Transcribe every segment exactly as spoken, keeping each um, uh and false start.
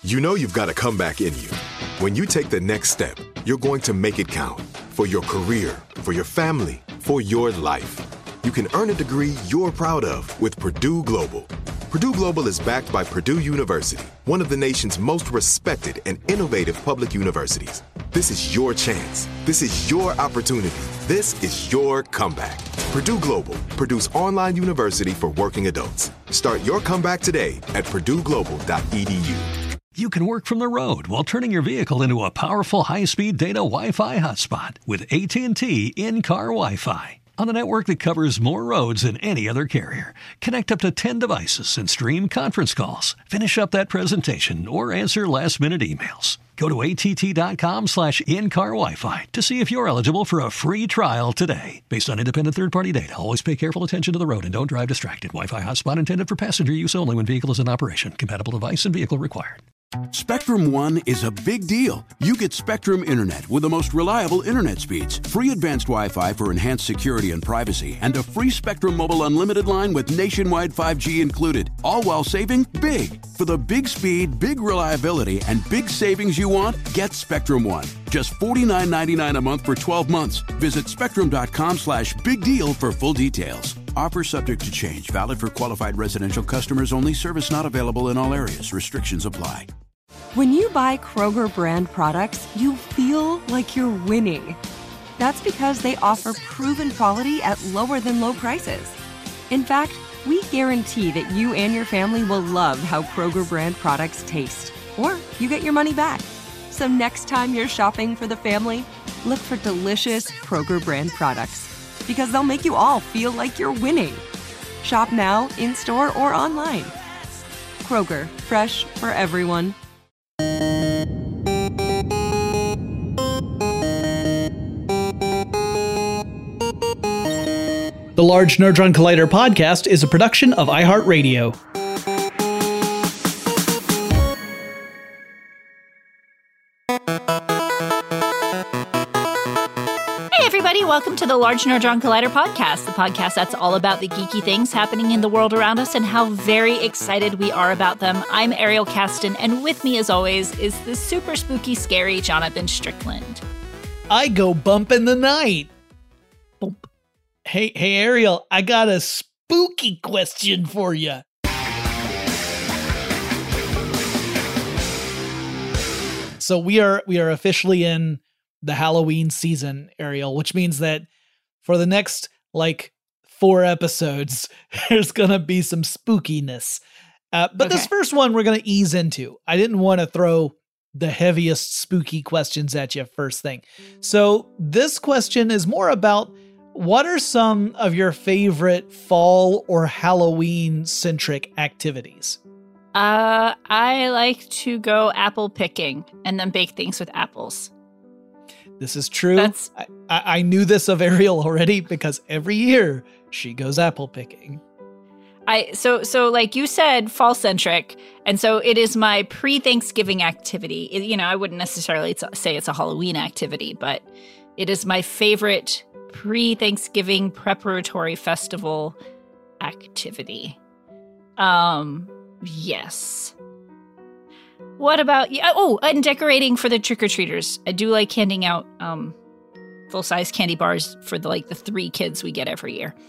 You know you've got a comeback in you. When you take the next step, you're going to make it count for your career, for your family, for your life. You can earn a degree you're proud of with Purdue Global. Purdue Global is backed by Purdue University, one of the nation's most respected and innovative public universities. This is your chance. This is your opportunity. This is your comeback. Purdue Global, Purdue's online university for working adults. Start your comeback today at purdue global dot e d u. You can work from the road while turning your vehicle into a powerful high-speed data Wi-Fi hotspot with A T and T in-car Wi-Fi. On a network that covers more roads than any other carrier. Connect up to ten devices and stream conference calls. Finish up that presentation or answer last-minute emails. Go to att.com slash in-car Wi-Fi to see if you're eligible for a free trial today. Based on independent third-party data, always pay careful attention to the road and don't drive distracted. Wi-Fi hotspot intended for passenger use only when vehicle is in operation. Compatible device and vehicle required. Spectrum One is a big deal. You get Spectrum Internet with the most reliable internet speeds, free advanced Wi-Fi for enhanced security and privacy, and a free Spectrum Mobile Unlimited line with nationwide five G included, all while saving big. For the big speed, big reliability, and big savings you want, get Spectrum One. Just forty-nine ninety-nine a month for twelve months. Visit spectrum.com slash big deal for full details. Offer subject to change. Valid for qualified residential customers only. Service not available in all areas. Restrictions apply. When you buy Kroger brand products, you feel like you're winning. That's because they offer proven quality at lower than low prices. In fact, we guarantee that you and your family will love how Kroger brand products taste, or you get your money back. So next time you're shopping for the family, look for delicious Kroger brand products, because they'll make you all feel like you're winning. Shop now, in-store, or online. Kroger, fresh for everyone. The Large Nerdron Collider podcast is a production of iHeartRadio. Hey everybody, welcome to the Large Nerdron Collider podcast, the podcast that's all about the geeky things happening in the world around us and how very excited we are about them. I'm Ariel Caston, and with me as always is the super spooky, scary Jonathan Strickland. I go bump in the night. Bump. Hey, hey, Ariel, I got a spooky question for you. So we are we are officially in the Halloween season, Ariel, which means that for the next like four episodes, there's gonna be some spookiness. Uh, but okay. This first one we're gonna ease into. I didn't want to throw the heaviest spooky questions at you first thing. So this question is more about, what are some of your favorite fall or Halloween-centric activities? Uh, I like to go apple picking and then bake things with apples. This is true. That's... I, I knew this of Ariel already because every year she goes apple picking. I so so like you said, fall centric, and so it is my pre-Thanksgiving activity. It, you know, I wouldn't necessarily say it's a Halloween activity, but it is my favorite pre-Thanksgiving preparatory festival activity. Um, yes. What about, yeah, oh, and decorating for the trick-or-treaters. I do like handing out um, full-size candy bars for the, like the three kids we get every year.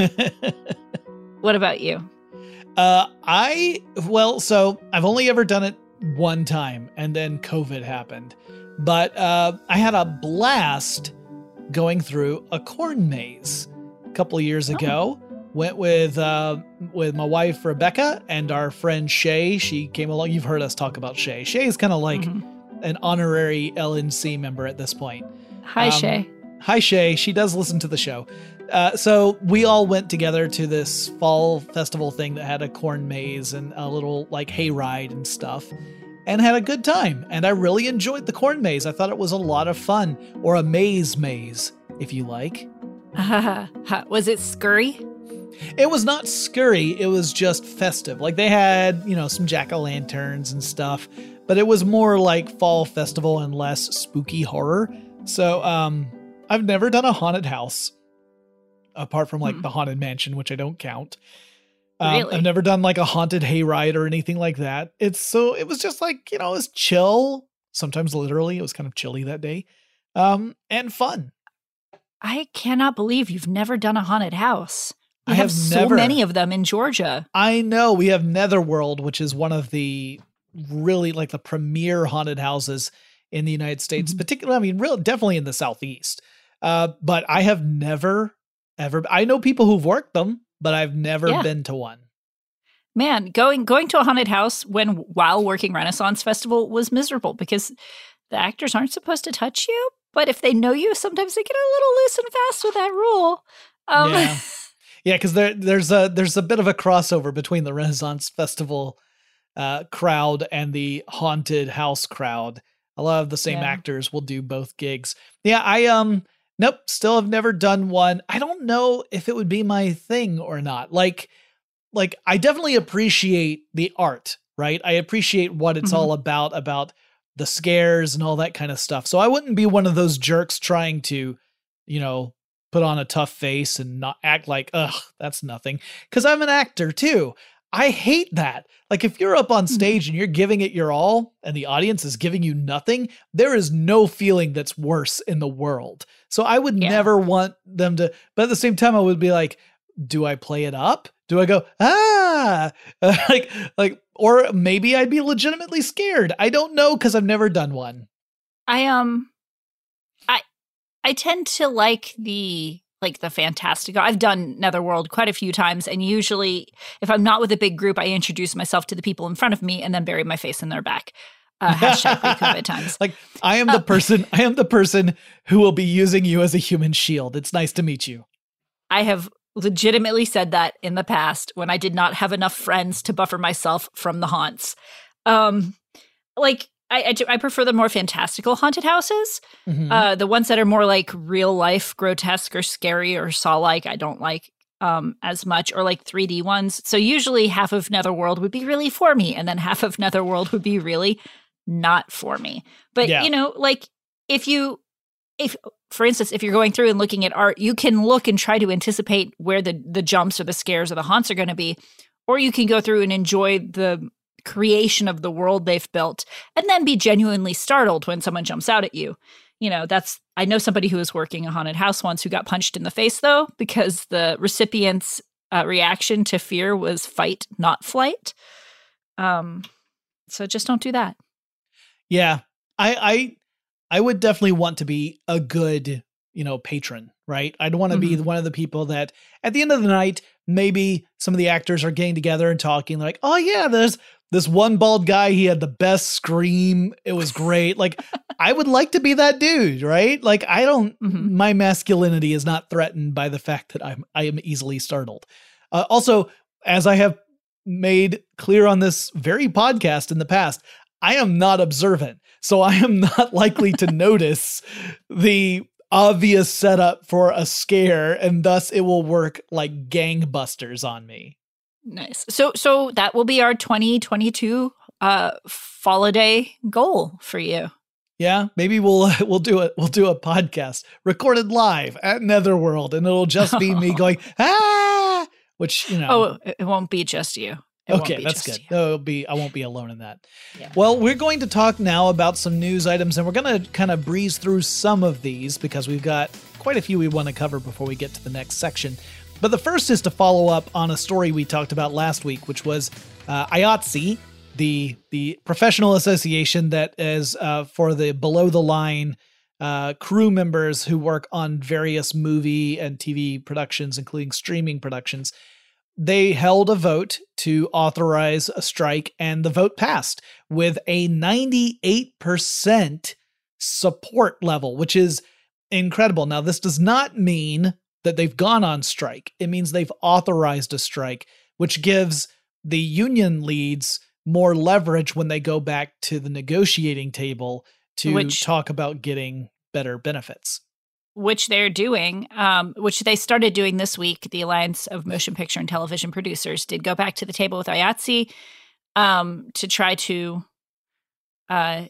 What about you? Uh, I, well, so I've only ever done it one time, and then COVID happened. But uh, I had a blast going through a corn maze a couple of years ago. Oh. Went with uh, with my wife, Rebecca, and our friend Shay. She came along. You've heard us talk about Shay. Shay is kind of like mm-hmm. an honorary L N C member at this point. Hi, um, Shay. Hi, Shay. She does listen to the show. Uh, so we all went together to this fall festival thing that had a corn maze and a little like hayride and stuff, and had a good time. And I really enjoyed the corn maze. I thought it was a lot of fun, or a maze maze, if you like. Was it scurry? It was not scurry. It was just festive. Like they had, you know, some jack-o'-lanterns and stuff, but it was more like fall festival and less spooky horror. So, um, I've never done a haunted house apart from like mm. the Haunted Mansion, which I don't count. Um, Really? I've never done like a haunted hayride or anything like that. It's so, it was just like, you know, it was chill. Sometimes literally, it was kind of chilly that day. Um, and fun. I cannot believe you've never done a haunted house. We I have, have so never. many of them in Georgia. I know we have Netherworld, which is one of the really like the premier haunted houses in the United States, Mhm. particularly, I mean, real definitely in the Southeast. Uh, but I have never, ever, I know people who've worked them, but I've never Yeah. been to one. Man, going going to a haunted house when while working Renaissance Festival was miserable because the actors aren't supposed to touch you, but if they know you, sometimes they get a little loose and fast with that rule. Um, Yeah. Yeah, because there, there's a there's a bit of a crossover between the Renaissance Festival uh, crowd and the haunted house crowd. A lot of the same Yeah. actors will do both gigs. Yeah, I um nope, still have never done one. I don't know if it would be my thing or not. Like like I definitely appreciate the art, right? I appreciate what it's Mhm. all about about the scares and all that kind of stuff. So I wouldn't be one of those jerks trying to, you know, put on a tough face and not act like, ugh, that's nothing. Because I'm an actor too. I hate that. Like if you're up on stage and you're giving it your all and the audience is giving you nothing, there is no feeling that's worse in the world. So I would Yeah. never want them to, but at the same time, I would be like, do I play it up? Do I go, ah, like, like, or maybe I'd be legitimately scared. I don't know because I've never done one. I um, I I tend to like the like the Fantastico. I've done Netherworld quite a few times, and usually, if I'm not with a big group, I introduce myself to the people in front of me and then bury my face in their back. Uh, hashtag pre-COVID times. Like I am the Uh, person, I am the person who will be using you as a human shield. It's nice to meet you. I have legitimately said that in the past when I did not have enough friends to buffer myself from the haunts. Um, like I, I, do- I prefer the more fantastical haunted houses. Mhm. Uh, the ones that are more like real life, grotesque or scary or saw-like, I don't like um, as much, or like three D ones. So usually half of Netherworld would be really for me, and then half of Netherworld would be really not for me. But Yeah. you know, like if you, if for instance, if you're going through and looking at art, you can look and try to anticipate where the the jumps or the scares or the haunts are going to be, or you can go through and enjoy the creation of the world they've built and then be genuinely startled when someone jumps out at you. You know, that's, I know somebody who was working a haunted house once who got punched in the face though, because the recipient's uh, reaction to fear was fight, not flight. Um, so just don't do that. Yeah. I, I, I would definitely want to be a good, you know, patron, right? I'd want to be Mhm. one of the people that at the end of the night, maybe some of the actors are getting together and talking like, oh yeah, there's this one bald guy. He had the best scream. It was great. Like I would like to be that dude, right? Like I don't, Mhm. my masculinity is not threatened by the fact that I'm, I am easily startled. Uh, also, as I have made clear on this very podcast in the past, I am not observant. So I am not likely to notice the obvious setup for a scare, and thus it will work like gangbusters on me. Nice. So, so that will be our twenty twenty-two uh, Fall-A-Day goal for you. Yeah, maybe we'll we'll do it. We'll do a podcast recorded live at Netherworld, and it'll just be me going ah, which you know. Oh, it it won't be just you. It won't Okay, be that's just good. you. No, it'll be I won't be alone in that. Yeah. Well, we're going to talk now about some news items, and we're going to kind of breeze through some of these because we've got quite a few we want to cover before we get to the next section. But the first is to follow up on a story we talked about last week, which was uh, I A T S E, the the professional association that is uh, for the below the line uh, crew members who work on various movie and T V productions, including streaming productions. They held a vote to authorize a strike, and the vote passed with a ninety-eight percent support level, which is incredible. Now, this does not mean that they've gone on strike. It means they've authorized a strike, which gives the union leads more leverage when they go back to the negotiating table to Which- talk about getting better benefits. Which they're doing, um, which they started doing this week. The Alliance of Motion Picture and Television Producers did go back to the table with I A T S E um, to try to uh,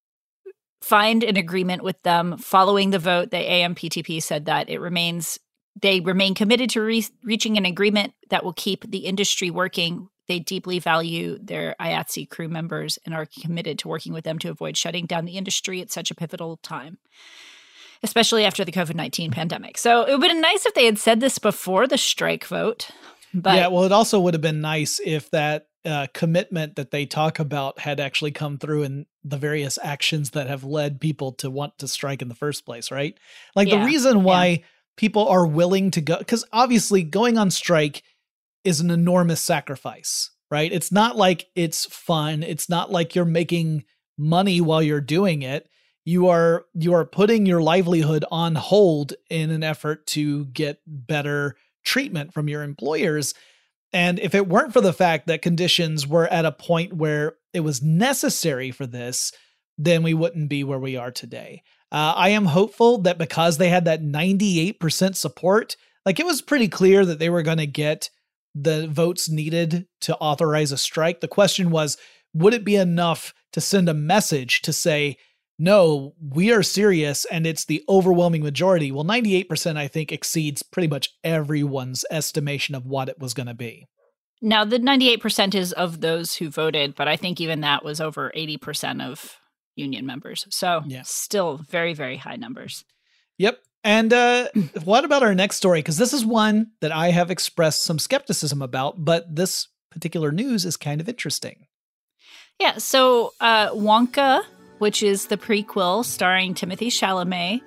find an agreement with them. Following the vote, the A M P T P said that it remains they remain committed to re- reaching an agreement that will keep the industry working. They deeply value their I A T S E crew members and are committed to working with them to avoid shutting down the industry at such a pivotal time, especially after the COVID nineteen pandemic. So it would have been nice if they had said this before the strike vote. But yeah, well, it also would have been nice if that uh, commitment that they talk about had actually come through in the various actions that have led people to want to strike in the first place, right? Like Yeah, the reason why yeah. people are willing to go, because obviously going on strike is an enormous sacrifice, right? It's not like it's fun. It's not like you're making money while you're doing it. You are you are putting your livelihood on hold in an effort to get better treatment from your employers. And if it weren't for the fact that conditions were at a point where it was necessary for this, then we wouldn't be where we are today. Uh, I am hopeful that because they had that ninety-eight percent support, like it was pretty clear that they were going to get the votes needed to authorize a strike. The question was, would it be enough to send a message to say, no, we are serious and it's the overwhelming majority? Well, ninety-eight percent, I think, exceeds pretty much everyone's estimation of what it was going to be. Now, the ninety-eight percent is of those who voted, but I think even that was over eighty percent of union members. So Yeah. still very, very high numbers. Yep. And uh, what about our next story? Because this is one that I have expressed some skepticism about, but this particular news is kind of interesting. Yeah, so uh, Wonka, which is the prequel starring Timothée Chalamet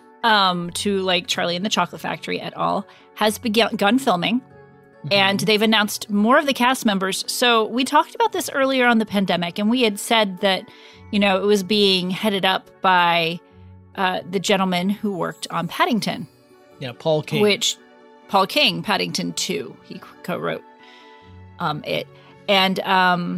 um, to like Charlie and the Chocolate Factory et al., has begun filming. And they've announced more of the cast members. So we talked about this earlier on the pandemic, and we had said that, you know, it was being headed up by uh, the gentleman who worked on Paddington. Yeah, Paul King. Which, Paul King, Paddington two, he co-wrote um, it. And um,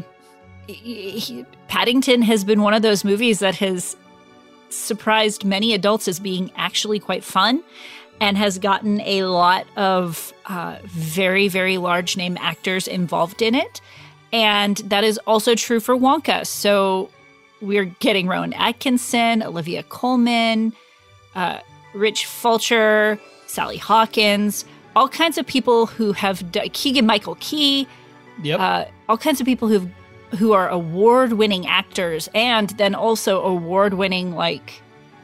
he, he, Paddington has been one of those movies that has surprised many adults as being actually quite fun, and has gotten a lot of uh, very, very large name actors involved in it. And that is also true for Wonka. So we're getting Rowan Atkinson, Olivia Colman, uh, Rich Fulcher, Sally Hawkins, all kinds of people who have d- Keegan-Michael Key, Yep. uh, all kinds of people who who are award-winning actors, and then also award-winning like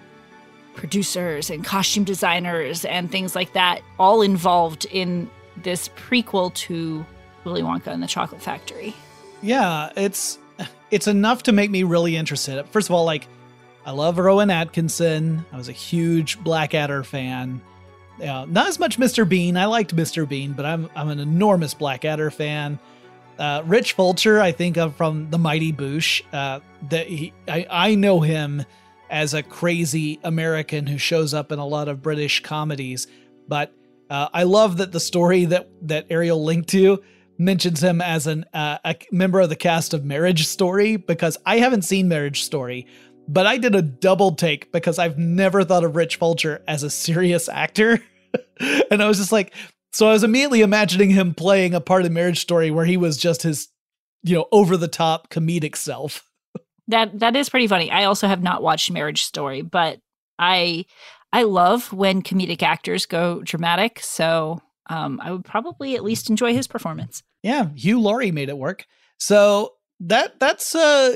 producers and costume designers and things like that, all involved in this prequel to Willy Wonka and the Chocolate Factory. Yeah, it's it's enough to make me really interested. First of all, like, I love Rowan Atkinson. I was a huge Blackadder fan. Uh, not as much Mister Bean. I liked Mister Bean, but I'm I'm an enormous Blackadder fan. Uh, Rich Fulcher, I think of from The Mighty Boosh. Uh, that he, I I know him as a crazy American who shows up in a lot of British comedies. But uh, I love that the story that that Ariel linked to mentions him as an uh, a member of the cast of Marriage Story, because I haven't seen Marriage Story, but I did a double take because I've never thought of Rich Fulcher as a serious actor. And I was just like, so I was immediately imagining him playing a part of Marriage Story where he was just his, you know, over the top comedic self. That that is pretty funny. I also have not watched Marriage Story, but I I love when comedic actors go dramatic. So um, I would probably at least enjoy his performance. Yeah, Hugh Laurie made it work. So that that's uh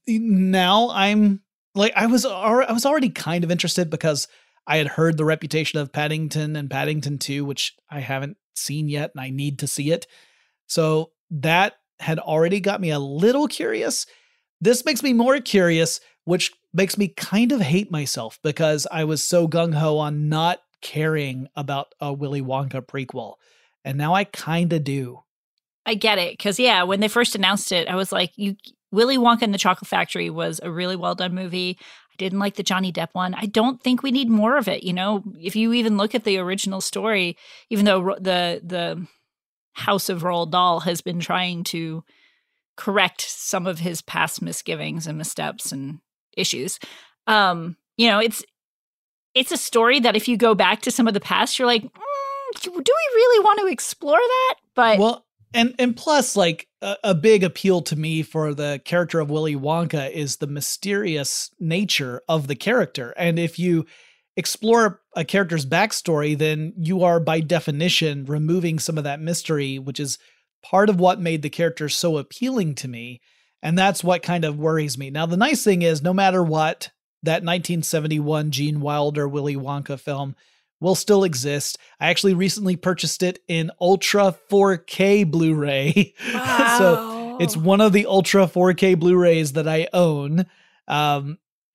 now I'm like I was al- I was already kind of interested because I had heard the reputation of Paddington and Paddington two, which I haven't seen yet, and I need to see it. So that had already got me a little curious. This makes me more curious, which makes me kind of hate myself because I was so gung-ho on not caring about a Willy Wonka prequel. And now I kind of do. I get it. Because, yeah, when they first announced it, I was like, "You, Willy Wonka and the Chocolate Factory was a really well-done movie. I didn't like the Johnny Depp one. I don't think we need more of it." You know, if you even look at the original story, even though ro- the the House of Roald Dahl has been trying to correct some of his past misgivings and missteps and issues, um, you know, it's it's a story that if you go back to some of the past, you're like, mm, do we really want to explore that? But Well, and and plus, like a, a big appeal to me for the character of Willy Wonka is the mysterious nature of the character. And if you explore a character's backstory, then you are by definition removing some of that mystery, which is part of what made the character so appealing to me. And that's what kind of worries me. Now, the nice thing is, no matter what, that nineteen seventy-one Gene Wilder Willy Wonka film will still exist. I actually recently purchased it in Ultra four K Blu-ray. Wow. So it's one of the Ultra four K Blu-rays that I own. Um,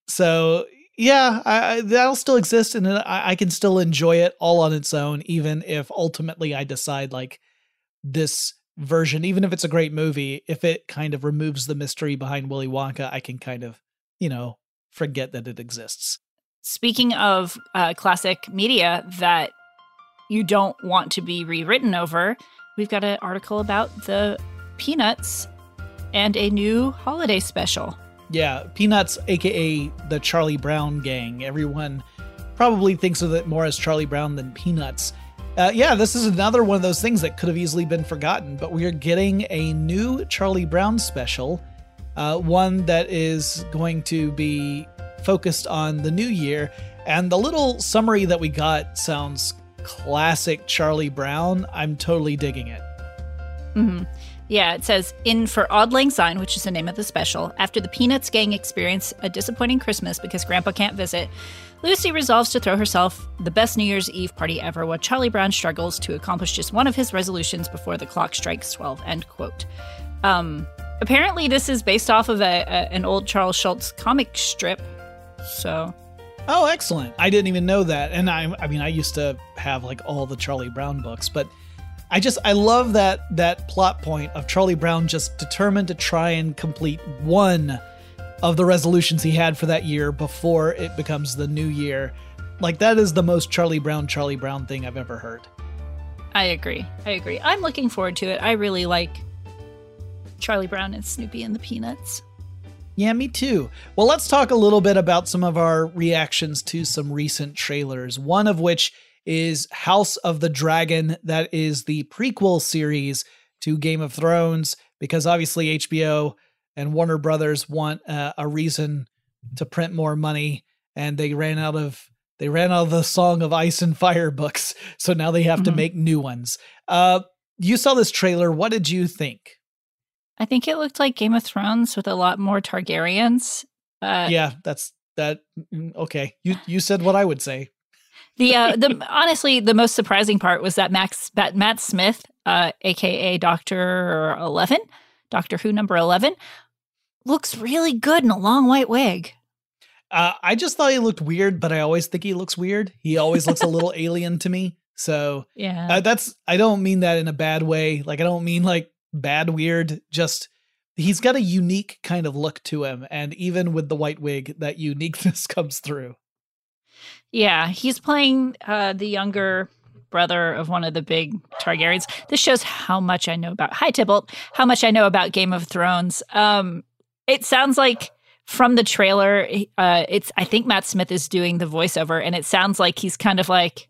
so yeah, I, that'll still exist, and I, I can still enjoy it all on its own, even if ultimately I decide like this version, even if it's a great movie, if it kind of removes the mystery behind Willy Wonka, I can kind of, you know, forget that it exists. Speaking of uh, classic media that you don't want to be rewritten over, we've got an article about the Peanuts and a new holiday special. Yeah, Peanuts, aka the Charlie Brown gang. Everyone probably thinks of it more as Charlie Brown than Peanuts. Uh, yeah, this is another one of those things that could have easily been forgotten, but we are getting a new Charlie Brown special, uh, one that is going to be focused on the new year. And the little summary that we got sounds classic Charlie Brown. I'm totally digging it. Mm-hmm. Yeah, it says, in for Auld Lang Syne, which is the name of the special, after the Peanuts gang experience a disappointing Christmas because Grandpa can't visit, Lucy resolves to throw herself the best New Year's Eve party ever while Charlie Brown struggles to accomplish just one of his resolutions before the clock strikes twelve, end quote. Um, apparently this is based off of a, a, an old Charles Schulz comic strip, so... Oh, excellent. I didn't even know that. And I I mean, I used to have like all the Charlie Brown books, but I just, I love that that plot point of Charlie Brown just determined to try and complete one of the resolutions he had for that year before it becomes the new year. Like, that is the most Charlie Brown, Charlie Brown thing I've ever heard. I agree. I agree. I'm looking forward to it. I really like Charlie Brown and Snoopy and the Peanuts. Yeah, me too. Well, let's talk a little bit about some of our reactions to some recent trailers, one of which is House of the Dragon. That is the prequel series to Game of Thrones, because obviously H B O and Warner Brothers want uh, a reason to print more money, and they ran out of they ran out of the Song of Ice and Fire books, so now they have mm-hmm. to make new ones. Uh, you saw this trailer. What did you think? I think it looked like Game of Thrones with a lot more Targaryens. Uh, yeah, that's that. Okay, you you said what I would say. The uh, the honestly, the most surprising part was that Max that Matt Smith, uh, aka Doctor Eleven, Doctor Who number eleven, looks really good in a long white wig. Uh, I just thought he looked weird, but I always think he looks weird. He always looks a little alien to me. So yeah, uh, that's I don't mean that in a bad way. Like, I don't mean like bad weird. Just he's got a unique kind of look to him, and even with the white wig, that uniqueness comes through. Yeah, he's playing uh, the younger brother of one of the big Targaryens. This shows how much I know about, hi Tybalt, how much I know about Game of Thrones. Um, it sounds like from the trailer, uh, it's I think Matt Smith is doing the voiceover, and it sounds like he's kind of like,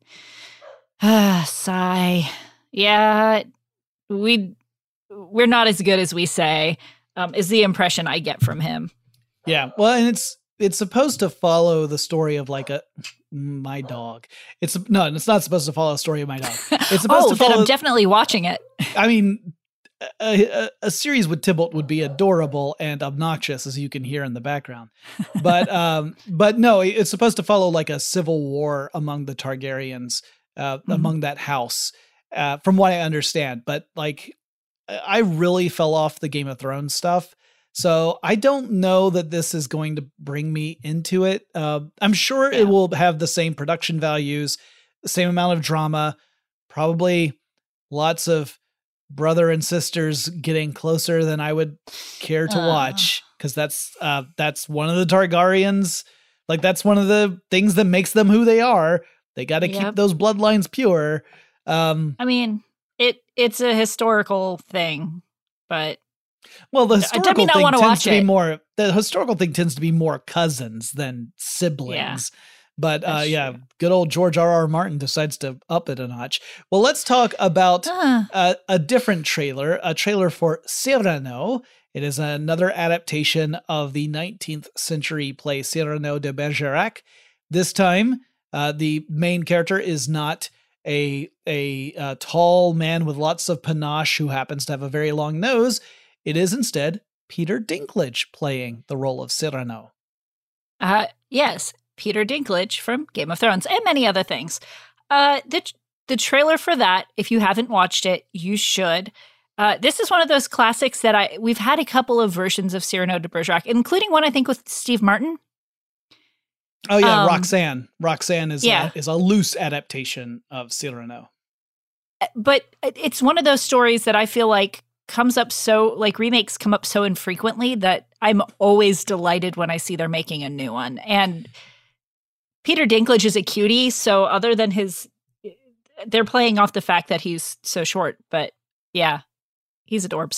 ah, sigh. Yeah, we, we're not as good as we say, um, is the impression I get from him. Yeah, well, and it's, It's supposed to follow the story of like a my dog. It's no, it's not supposed to follow the story of my dog. It's supposed oh, to follow. Then I'm definitely watching it. I mean, a, a, a series with Tybalt would be adorable and obnoxious, as you can hear in the background. But um, but no, it's supposed to follow like a civil war among the Targaryens, uh, mm-hmm. among that house, uh, from what I understand. But like, I really fell off the Game of Thrones stuff. So I don't know that this is going to bring me into it. Uh, I'm sure yeah. it will have the same production values, the same amount of drama, probably lots of brother and sisters getting closer than I would care to uh. watch, because that's uh, that's one of the Targaryens. Like, that's one of the things that makes them who they are. They got to yep. keep those bloodlines pure. Um, I mean, it it's a historical thing, but. Well, the historical thing tends watch to be it. more. The historical thing tends to be more cousins than siblings. Yeah, but uh, yeah, true. Good old George R. R. Martin decides to up it a notch. Well, let's talk about uh. a, a different trailer. A trailer for Cyrano. It is another adaptation of the nineteenth century play Cyrano de Bergerac. This time, Uh, the main character is not a, a a tall man with lots of panache who happens to have a very long nose. It is instead Peter Dinklage playing the role of Cyrano. Uh, yes, Peter Dinklage from Game of Thrones and many other things. Uh, the the trailer for that, if you haven't watched it, you should. Uh, this is one of those classics that I we've had a couple of versions of Cyrano de Bergerac, including one I think with Steve Martin. Oh yeah, um, Roxanne. Roxanne is yeah. a, is a loose adaptation of Cyrano. But it's one of those stories that I feel like comes up so, like remakes come up so infrequently that I'm always delighted when I see they're making a new one. And Peter Dinklage is a cutie, so other than his, they're playing off the fact that he's so short, but yeah. He's adorbs.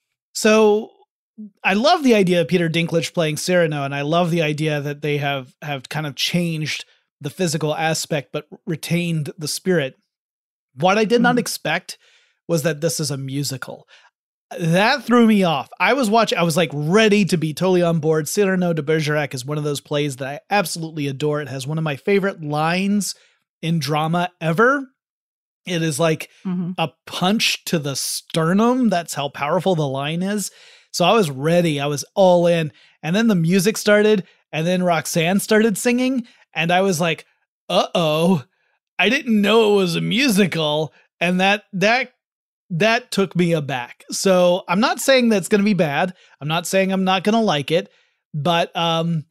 So I love the idea of Peter Dinklage playing Cyrano, and I love the idea that they have have kind of changed the physical aspect but retained the spirit. What I did mm. not expect was that this is a musical. That threw me off. I was watching, I was like ready to be totally on board. Cyrano de Bergerac is one of those plays that I absolutely adore. It has one of my favorite lines in drama ever. It is like mm-hmm. a punch to the sternum. That's how powerful the line is. So I was ready. I was all in. And then the music started, and then Roxanne started singing. And I was like, uh-oh, I didn't know it was a musical. And that, that, that took me aback. So I'm not saying that's going to be bad. I'm not saying I'm not going to like it, but, um,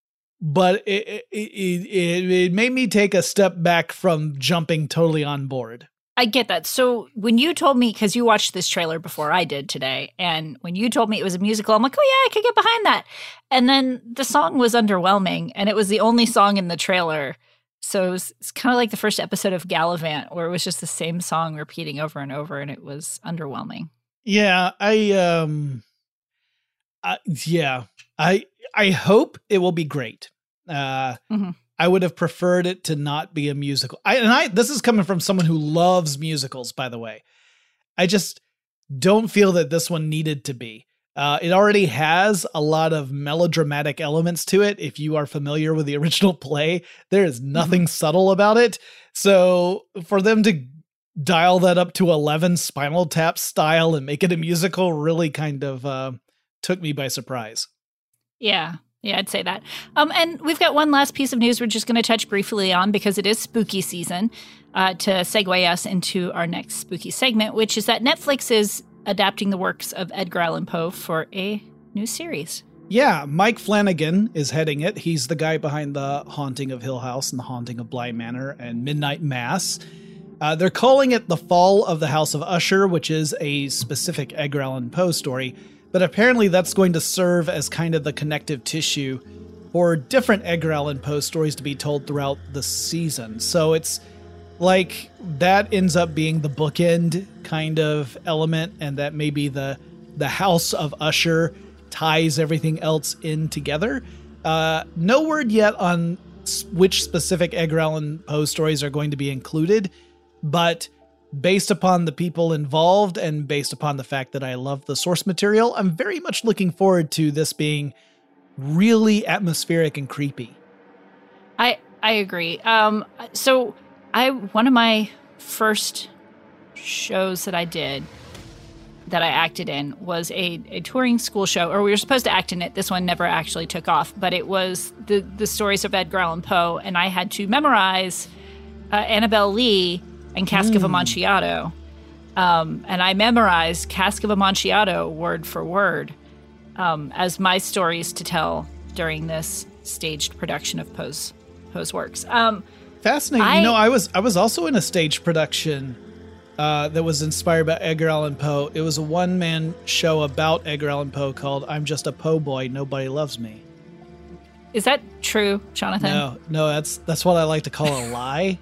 But it, it it it made me take a step back from jumping totally on board. I get that. So when you told me, because you watched this trailer before I did today, and when you told me it was a musical, I'm like, oh yeah, I could get behind that. And then the song was underwhelming, and it was the only song in the trailer. So it was it's kind of like the first episode of Gallivant, where it was just the same song repeating over and over, and it was underwhelming. Yeah, I um, uh, yeah, I. I hope it will be great. Uh, mm-hmm. I would have preferred it to not be a musical. I, and I, this is coming from someone who loves musicals, by the way. I just don't feel that this one needed to be. Uh, it already has a lot of melodramatic elements to it. If you are familiar with the original play, there is nothing mm-hmm. subtle about it. So for them to dial that up to eleven Spinal Tap style and make it a musical really kind of uh, took me by surprise. Yeah, yeah, I'd say that. Um, and we've got one last piece of news we're just going to touch briefly on because it is spooky season uh, to segue us into our next spooky segment, which is that Netflix is adapting the works of Edgar Allan Poe for a new series. Yeah, Mike Flanagan is heading it. He's the guy behind The Haunting of Hill House and The Haunting of Bly Manor and Midnight Mass. Uh, they're calling it The Fall of the House of Usher, which is a specific Edgar Allan Poe story. But apparently that's going to serve as kind of the connective tissue for different Edgar Allan Poe stories to be told throughout the season. So it's like that ends up being the bookend kind of element, and that maybe the the House of Usher ties everything else in together. Uh, no word yet on which specific Edgar Allan Poe stories are going to be included, but based upon the people involved and based upon the fact that I love the source material, I'm very much looking forward to this being really atmospheric and creepy. I I agree. Um, so I one of my first shows that I did that I acted in was a, a touring school show, or we were supposed to act in it. This one never actually took off, but it was the the stories of Edgar Allan Poe, and I had to memorize uh, Annabelle Lee and Cask mm. of Amontillado. Um, and I memorized Cask of Amontillado word for word um, as my stories to tell during this staged production of Poe's Poe's works. Um, Fascinating. I, you know, I was I was also in a stage production uh, that was inspired by Edgar Allan Poe. It was a one-man show about Edgar Allan Poe called I'm Just a Poe Boy, Nobody Loves Me. Is that true, Jonathan? No, no, that's that's what I like to call a lie.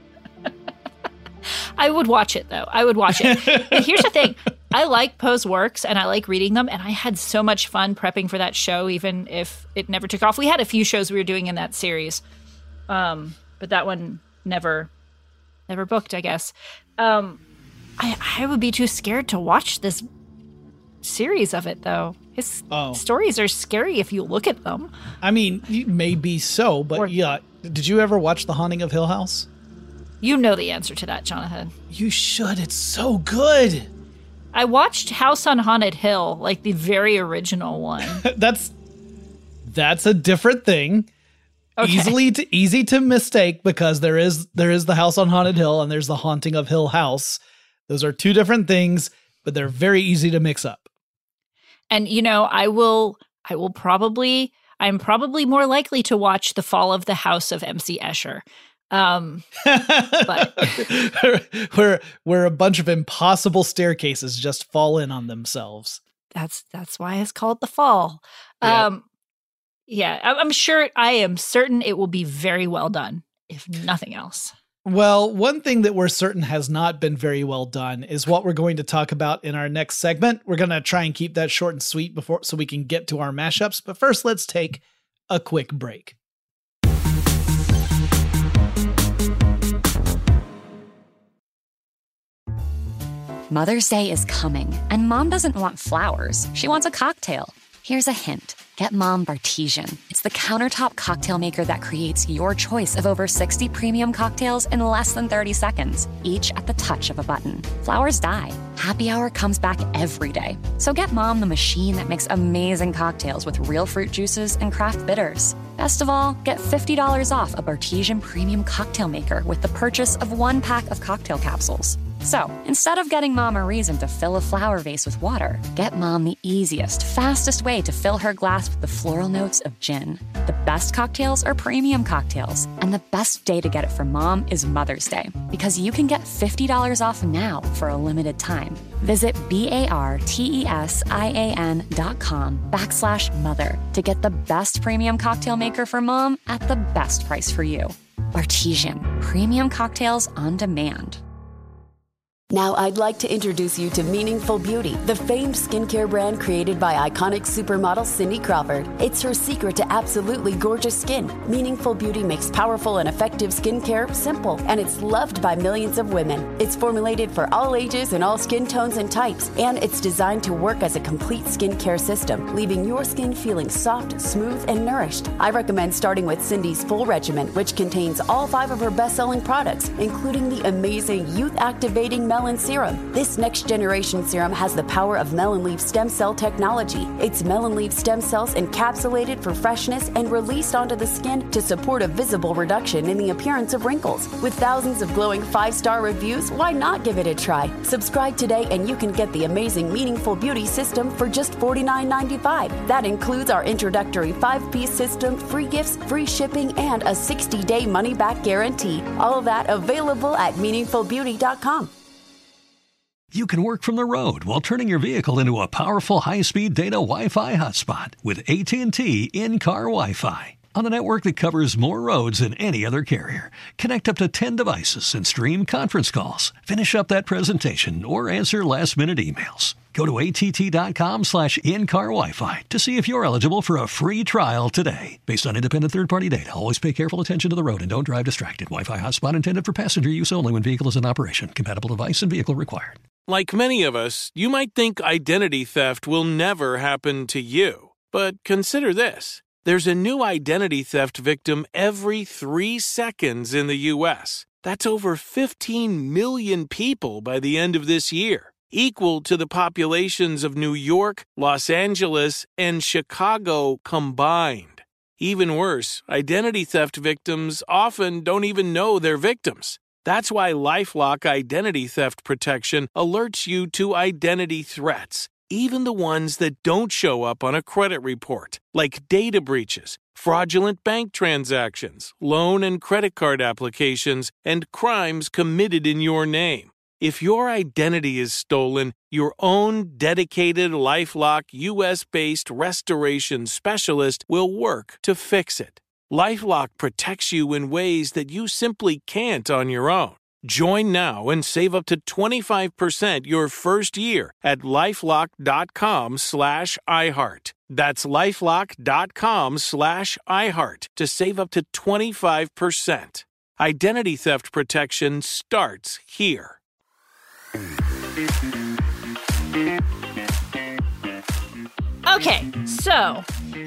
I would watch it, though. I would watch it. But here's the thing. I like Poe's works, and I like reading them, and I had so much fun prepping for that show, even if it never took off. We had a few shows we were doing in that series, um, but that one never never booked, I guess. Um, I, I would be too scared to watch this series of it, though. His oh. stories are scary if you look at them. I mean, maybe so, but or, yeah. Did you ever watch The Haunting of Hill House? You know the answer to that, Jonathan. You should. It's so good. I watched House on Haunted Hill, like the very original one. that's that's a different thing. Okay. Easily to easy to mistake because there is there is the House on Haunted Hill and there's the Haunting of Hill House. Those are two different things, but they're very easy to mix up. And you know, I will I will probably I'm probably more likely to watch The Fall of the House of M C Escher. Um, but where where a bunch of impossible staircases just fall in on themselves. That's that's why it's called The Fall. Yeah. Um, yeah, I'm sure. I am certain it will be very well done, if nothing else. Well, one thing that we're certain has not been very well done is what we're going to talk about in our next segment. We're going to try and keep that short and sweet before so we can get to our mashups. But first, let's take a quick break. Mother's Day is coming, and Mom doesn't want flowers. She wants a cocktail. Here's a hint. Get Mom Bartesian. It's the countertop cocktail maker that creates your choice of over sixty premium cocktails in less than thirty seconds, each at the touch of a button. Flowers die. Happy Hour comes back every day. So get Mom the machine that makes amazing cocktails with real fruit juices and craft bitters. Best of all, get fifty dollars off a Bartesian premium cocktail maker with the purchase of one pack of cocktail capsules. So, instead of getting Mom a reason to fill a flower vase with water, get Mom the easiest, fastest way to fill her glass with the floral notes of gin. The best cocktails are premium cocktails, and the best day to get it for Mom is Mother's Day, because you can get fifty dollars off now for a limited time. Visit B-A-R-T-E-S-I-A-N dot com backslash mother to get the best premium cocktail maker for Mom at the best price for you. Bartesian, premium cocktails on demand. Now I'd like to introduce you to Meaningful Beauty, the famed skincare brand created by iconic supermodel Cindy Crawford. It's her secret to absolutely gorgeous skin. Meaningful Beauty makes powerful and effective skincare simple, and it's loved by millions of women. It's formulated for all ages and all skin tones and types, and it's designed to work as a complete skincare system, leaving your skin feeling soft, smooth, and nourished. I recommend starting with Cindy's full regimen, which contains all five of her best-selling products, including the amazing youth-activating Melon Serum. This next generation serum has the power of melon leaf stem cell technology. It's melon leaf stem cells encapsulated for freshness and released onto the skin to support a visible reduction in the appearance of wrinkles. With thousands of glowing five-star reviews, why not give it a try? Subscribe today and you can get the amazing Meaningful Beauty system for just forty-nine ninety-five. That includes our introductory five-piece system, free gifts, free shipping, and a sixty-day money-back guarantee. All of that available at meaningful beauty dot com. You can work from the road while turning your vehicle into a powerful high-speed data Wi-Fi hotspot with A T and T in-car Wi-Fi. On a network that covers more roads than any other carrier. Connect up to ten devices and stream conference calls. Finish up that presentation or answer last-minute emails. Go to att.com slash in-car Wi-Fi to see if you're eligible for a free trial today. Based on independent third-party data, always pay careful attention to the road and don't drive distracted. Wi-Fi hotspot intended for passenger use only when vehicle is in operation. Compatible device and vehicle required. Like many of us, you might think identity theft will never happen to you. But consider this. There's a new identity theft victim every three seconds in the U S. That's over fifteen million people by the end of this year, equal to the populations of New York, Los Angeles, and Chicago combined. Even worse, identity theft victims often don't even know they're victims. That's why LifeLock Identity Theft Protection alerts you to identity threats, even the ones that don't show up on a credit report, like data breaches, fraudulent bank transactions, loan and credit card applications, and crimes committed in your name. If your identity is stolen, your own dedicated LifeLock U S-based restoration specialist will work to fix it. LifeLock protects you in ways that you simply can't on your own. Join now and save up to twenty-five percent your first year at LifeLock.com slash iHeart. That's LifeLock.com slash iHeart to save up to twenty-five percent. Identity theft protection starts here. Okay, so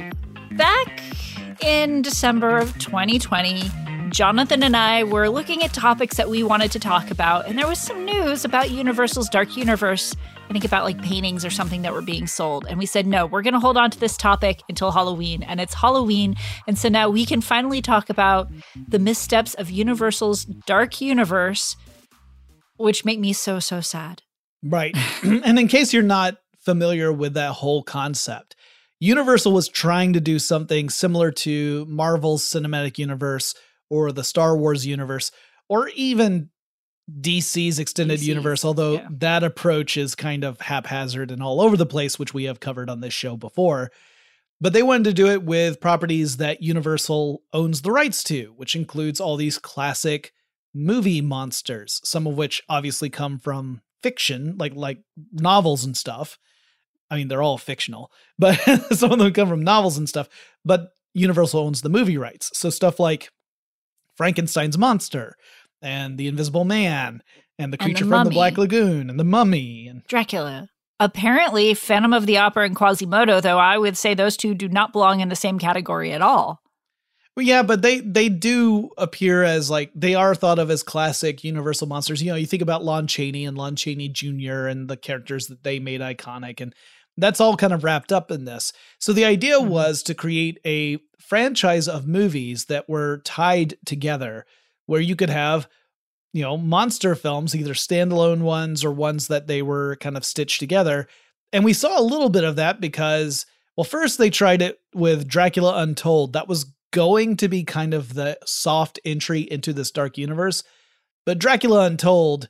back in December of twenty twenty, Jonathan and I were looking at topics that we wanted to talk about, and there was some news about Universal's Dark Universe. I think about like paintings or something that were being sold. And we said, no, we're going to hold on to this topic until Halloween. And it's Halloween. And so now we can finally talk about the missteps of Universal's Dark Universe, which make me so, so sad. Right. And in case you're not familiar with that whole concept, Universal was trying to do something similar to Marvel's Cinematic Universe or the Star Wars universe, or even D C's Extended D C, Universe, although yeah. that approach is kind of haphazard and all over the place, which we have covered on this show before. But they wanted to do it with properties that Universal owns the rights to, which includes all these classic movie monsters, some of which obviously come from fiction, like like novels and stuff. I mean, they're all fictional, but some of them come from novels and stuff. But Universal owns the movie rights. So stuff like Frankenstein's monster, and the Invisible Man, and the creature and the from the Black Lagoon, and the Mummy, and Dracula. Apparently, Phantom of the Opera and Quasimodo, though I would say those two do not belong in the same category at all. Well, yeah, but they they do appear as like, they are thought of as classic Universal monsters. You know, you think about Lon Chaney and Lon Chaney Junior and the characters that they made iconic, and that's all kind of wrapped up in this. So the idea mm-hmm. was to create a franchise of movies that were tied together, where you could have, you know, monster films, either standalone ones or ones that they were kind of stitched together. And we saw a little bit of that because, well, first they tried it with Dracula Untold. That was going to be kind of the soft entry into this dark universe. But Dracula Untold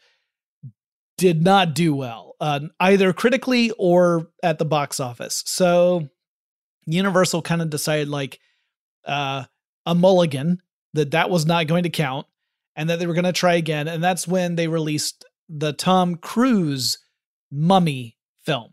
did not do well, uh, either critically or at the box office. So Universal kind of decided like uh, a mulligan, that that was not going to count, and that they were going to try again. And that's when they released the Tom Cruise Mummy film.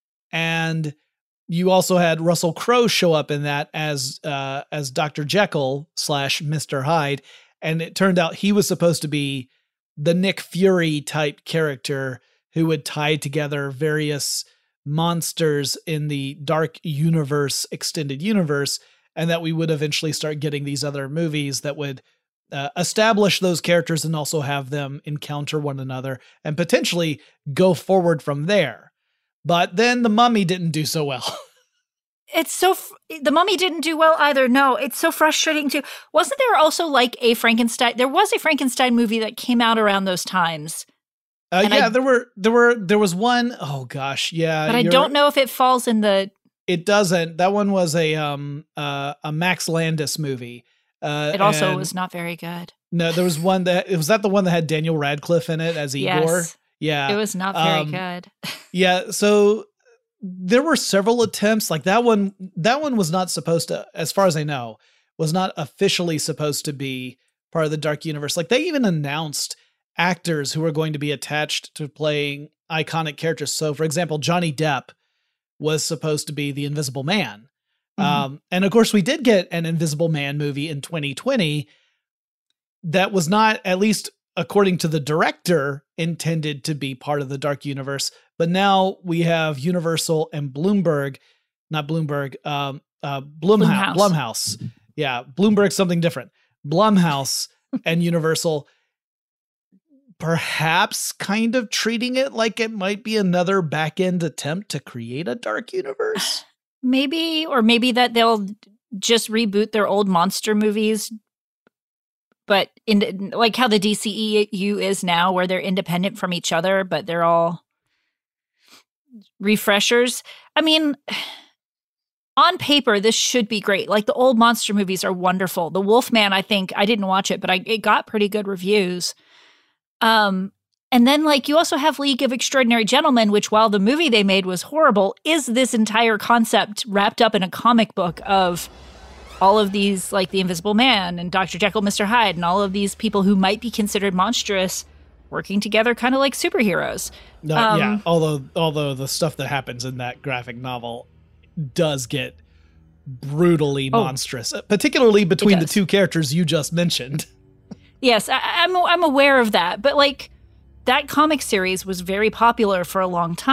And you also had Russell Crowe show up in that as uh, as Doctor Jekyll slash Mister Hyde. And it turned out he was supposed to be the Nick Fury type character who would tie together various monsters in the Dark Universe extended universe, and that we would eventually start getting these other movies that would uh, establish those characters and also have them encounter one another and potentially go forward from there. But then The Mummy didn't do so well. It's so, f- The Mummy didn't do well either. No, it's so frustrating too. Wasn't there also like a Frankenstein? There was a Frankenstein movie that came out around those times. Uh, yeah, I, there were, there were, there was one, oh gosh, yeah. But I don't know if it falls in the... It doesn't. That one was a um uh, a Max Landis movie. Uh, it also was not very good. No, there was one that, was that the one that had Daniel Radcliffe in it as Igor? Yes. Yeah. It was not very um, good. Yeah, so there were several attempts. Like that one, that one was not supposed to, as far as I know, was not officially supposed to be part of the Dark Universe. Like they even announced actors who were going to be attached to playing iconic characters. So for example, Johnny Depp was supposed to be the Invisible Man. Mm-hmm. Um, and of course we did get an Invisible Man movie in twenty twenty that was not, at least according to the director, intended to be part of the Dark Universe. But now we have Universal and Bloomberg, not Bloomberg, um, uh, Blumhouse, Blumhouse. Yeah. Bloomberg's something different. Blumhouse and Universal perhaps kind of treating it like it might be another back-end attempt to create a dark universe. Maybe, or maybe that they'll just reboot their old monster movies, but in like how the D C E U is now, where they're independent from each other, but they're all refreshers. I mean, on paper, this should be great. Like the old monster movies are wonderful. The Wolfman, I think, I didn't watch it, but I, it got pretty good reviews. Um, and then like you also have League of Extraordinary Gentlemen, which while the movie they made was horrible, is this entire concept wrapped up in a comic book of all of these, like the Invisible Man and Doctor Jekyll, Mister Hyde, and all of these people who might be considered monstrous working together kind of like superheroes. No, um, yeah, although although the stuff that happens in that graphic novel does get brutally oh, monstrous, particularly between the two characters you just mentioned. Yes, I, I'm I'm aware of that, but like that comic series was very popular for a long time.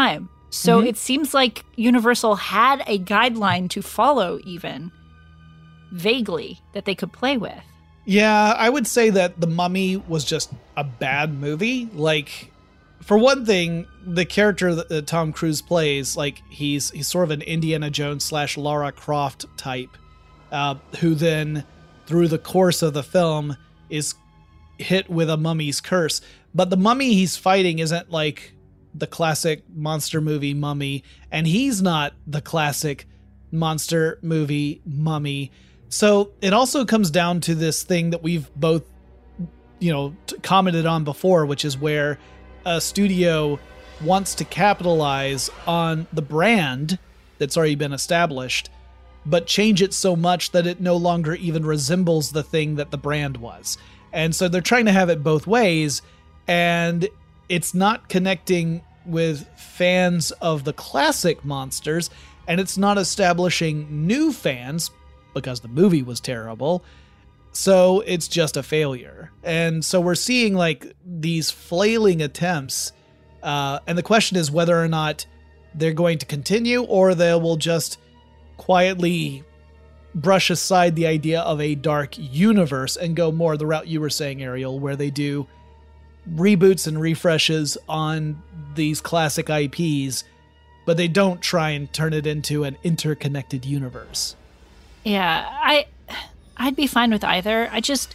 So Mhm. it seems like Universal had a guideline to follow, even vaguely, that they could play with. Yeah, I would say that The Mummy was just a bad movie. Like, for one thing, the character that, that Tom Cruise plays, like, he's he's sort of an Indiana Jones slash Lara Croft type, uh, who then, through the course of the film, is hit with a mummy's curse. But the mummy he's fighting isn't like the classic monster movie mummy, and he's not the classic monster movie mummy. So it also comes down to this thing that we've both, you know, t- commented on before, which is where a studio wants to capitalize on the brand that's already been established, but change it so much that it no longer even resembles the thing that the brand was. And so they're trying to have it both ways, and it's not connecting with fans of the classic monsters, and it's not establishing new fans because the movie was terrible. So it's just a failure. And so we're seeing like these flailing attempts. Uh, and the question is whether or not they're going to continue, or they will just quietly brush aside the idea of a dark universe and go more the route you were saying, Ariel, where they do reboots and refreshes on these classic I Ps, but they don't try and turn it into an interconnected universe. Yeah, I, I'd be fine with either. I just,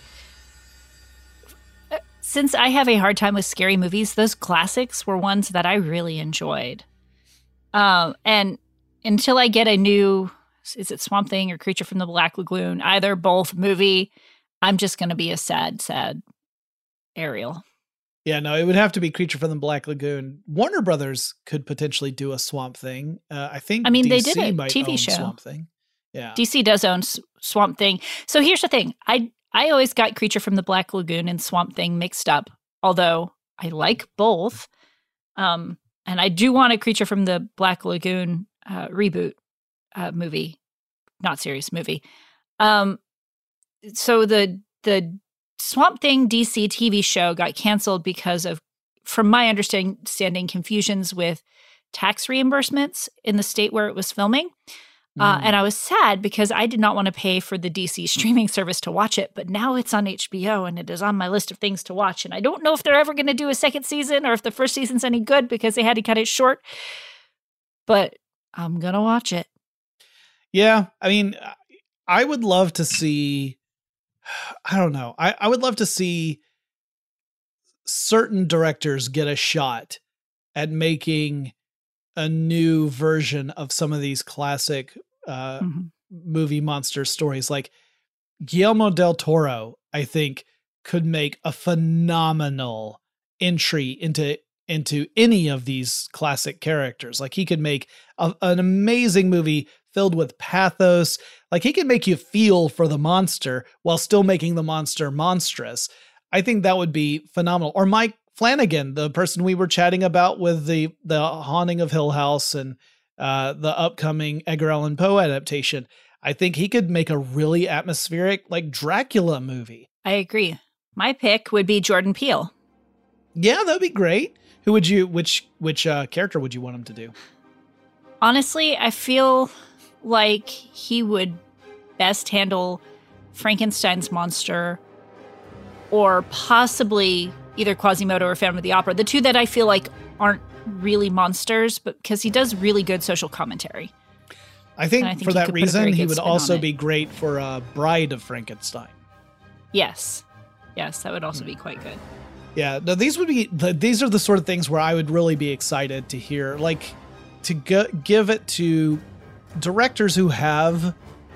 since I have a hard time with scary movies, those classics were ones that I really enjoyed. Um, and until I get a new, is it Swamp Thing or Creature from the Black Lagoon, either, both movie, I'm just going to be a sad, sad Ariel. Yeah, no, it would have to be Creature from the Black Lagoon. Warner Brothers could potentially do a Swamp Thing. Uh, I think I mean, D C they did a might T V own show. Swamp Thing. Yeah. D C does own S- Swamp Thing. So here's the thing. I I always got Creature from the Black Lagoon and Swamp Thing mixed up, although I like both. Um, and I do want a Creature from the Black Lagoon uh, reboot uh, movie, not series movie. Um, so the the Swamp Thing D C T V show got canceled because of, from my understanding, confusions with tax reimbursements in the state where it was filming. Uh, and I was sad because I did not want to pay for the D C streaming service to watch it, but now it's on H B O and it is on my list of things to watch. And I don't know if they're ever going to do a second season or if the first season's any good because they had to cut it short, but I'm going to watch it. Yeah. I mean, I would love to see, I don't know. I, I would love to see certain directors get a shot at making a new version of some of these classic uh, mm-hmm. movie monster stories. Like Guillermo del Toro, I think, could make a phenomenal entry into into any of these classic characters. Like he could make a, an amazing movie filled with pathos. Like he can make you feel for the monster while still making the monster monstrous. I think that would be phenomenal. Or Mike Flanagan, the person we were chatting about with the the Haunting of Hill House and uh, the upcoming Edgar Allan Poe adaptation. I think he could make a really atmospheric, like Dracula movie. I agree. My pick would be Jordan Peele. Yeah, that'd be great. Who would you? Which which uh, character would you want him to do? Honestly, I feel like he would best handle Frankenstein's monster, or possibly either Quasimodo or Phantom of the Opera, the two that I feel like aren't really monsters, but because he does really good social commentary. I think, I think for that reason, he would also be be great for uh, Bride of Frankenstein. Yes. Yes, that would also be quite good. Yeah, no, these would be, the, these are the sort of things where I would really be excited to hear, like to go, give it to directors who have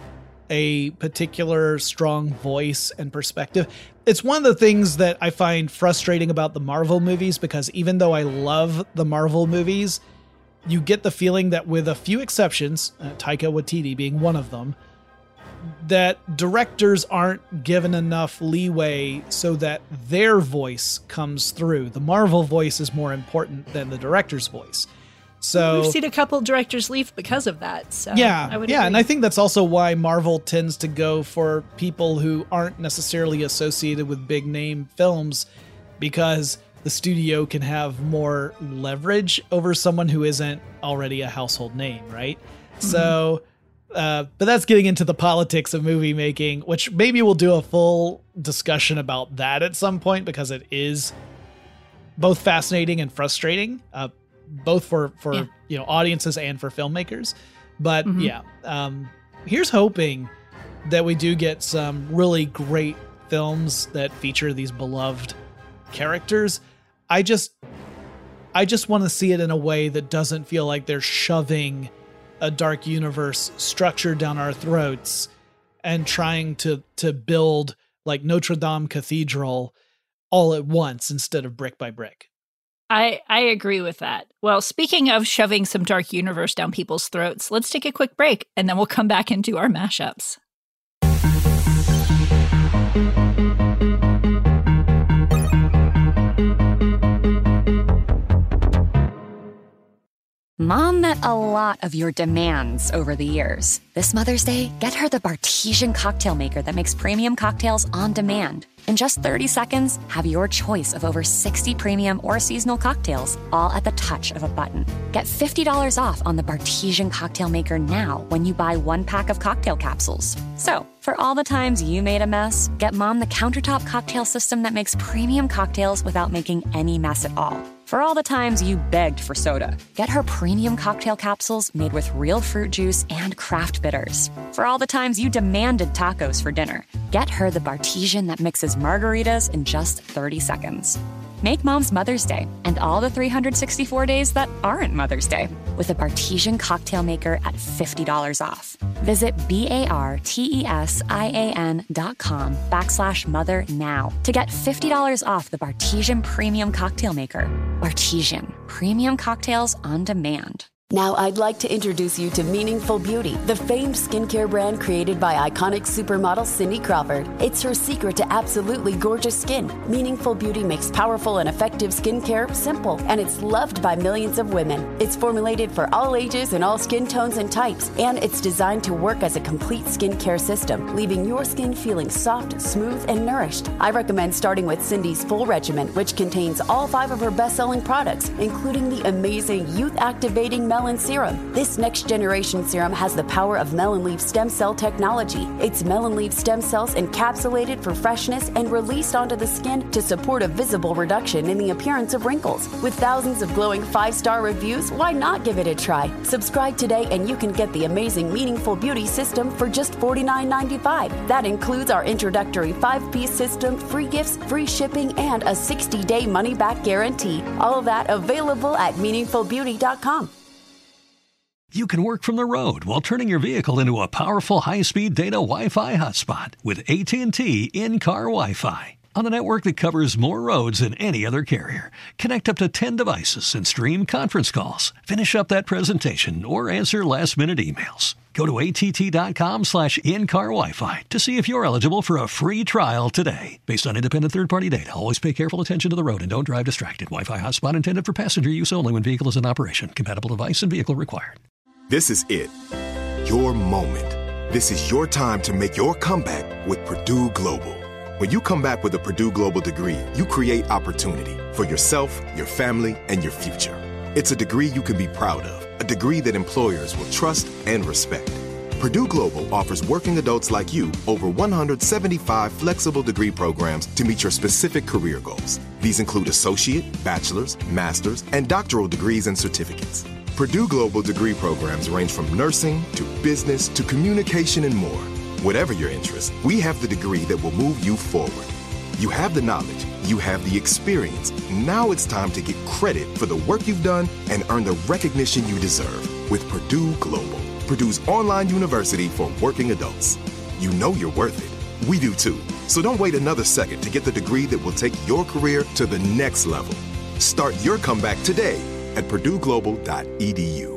a particular strong voice and perspective. It's one of the things that I find frustrating about the Marvel movies, because even though I love the Marvel movies, you get the feeling that with a few exceptions, uh, Taika Waititi being one of them, that directors aren't given enough leeway so that their voice comes through. The Marvel voice is more important than the director's voice. So we've seen a couple directors leave because of that. So yeah, I would yeah, agree. and I think that's also why Marvel tends to go for people who aren't necessarily associated with big name films, because the studio can have more leverage over someone who isn't already a household name, right? Mm-hmm. So, uh, but that's getting into the politics of movie making, which maybe we'll do a full discussion about that at some point, because it is both fascinating and frustrating, uh, both for, for yeah. you know, audiences and for filmmakers. But mm-hmm. yeah, um, here's hoping that we do get some really great films that feature these beloved characters. I just I just want to see it in a way that doesn't feel like they're shoving a dark universe structure down our throats and trying to to build like Notre Dame Cathedral all at once instead of brick by brick. I, I agree with that. Well, speaking of shoving some dark universe down people's throats, let's take a quick break and then we'll come back and do our mashups. Mom met a lot of your demands over the years. This Mother's Day, get her the Bartesian cocktail maker that makes premium cocktails on demand. In just thirty seconds, have your choice of over sixty premium or seasonal cocktails, all at the touch of a button. Get fifty dollars off on the Bartesian cocktail maker now when you buy one pack of cocktail capsules. So, for all the times you made a mess, get Mom the countertop cocktail system that makes premium cocktails without making any mess at all. For all the times you begged for soda, get her premium cocktail capsules made with real fruit juice and craft bitters. For all the times you demanded tacos for dinner, get her the Bartesian that mixes margaritas in just thirty seconds. Make Mom's Mother's Day and all the three hundred sixty-four days that aren't Mother's Day with a Bartesian cocktail maker at fifty dollars off. Visit B-A-R-T-E-S-I-A-N dot com backslash mother now to get fifty dollars off the Bartesian Premium Cocktail Maker. Bartesian, premium cocktails on demand. Now I'd like to introduce you to Meaningful Beauty, the famed skincare brand created by iconic supermodel Cindy Crawford. It's her secret to absolutely gorgeous skin. Meaningful Beauty makes powerful and effective skincare simple, and it's loved by millions of women. It's formulated for all ages and all skin tones and types, and it's designed to work as a complete skincare system, leaving your skin feeling soft, smooth, and nourished. I recommend starting with Cindy's full regimen, which contains all five of her best-selling products, including the amazing youth-activating melon serum. This next generation serum has the power of melon leaf stem cell technology. It's melon leaf stem cells encapsulated for freshness and released onto the skin to support a visible reduction in the appearance of wrinkles. With thousands of glowing five-star reviews, why not give it a try? Subscribe today and you can get the amazing Meaningful Beauty system for just forty-nine ninety-five. That includes our introductory five-piece system, free gifts, free shipping, and a sixty-day money-back guarantee. All of that available at meaningful beauty dot com. You can work from the road while turning your vehicle into a powerful high-speed data Wi-Fi hotspot with A T and T in-car Wi-Fi. On a network that covers more roads than any other carrier, connect up to ten devices and stream conference calls, finish up that presentation, or answer last-minute emails. Go to att.com slash in-car Wi-Fi to see if you're eligible for a free trial today. Based on independent third-party data, always pay careful attention to the road and don't drive distracted. Wi-Fi hotspot intended for passenger use only when vehicle is in operation. Compatible device and vehicle required. This is it. Your moment. This is your time to make your comeback with Purdue Global. When you come back with a Purdue Global degree, you create opportunity for yourself, your family, and your future. It's a degree you can be proud of, a degree that employers will trust and respect. Purdue Global offers working adults like you over one hundred seventy-five flexible degree programs to meet your specific career goals. These include associate, bachelor's, master's, and doctoral degrees and certificates. Purdue Global degree programs range from nursing to business to communication and more. Whatever your interest, we have the degree that will move you forward. You have the knowledge, you have the experience. Now it's time to get credit for the work you've done and earn the recognition you deserve with Purdue Global, Purdue's online university for working adults. You know you're worth it. We do too. So don't wait another second to get the degree that will take your career to the next level. Start your comeback today at purdue global dot e d u.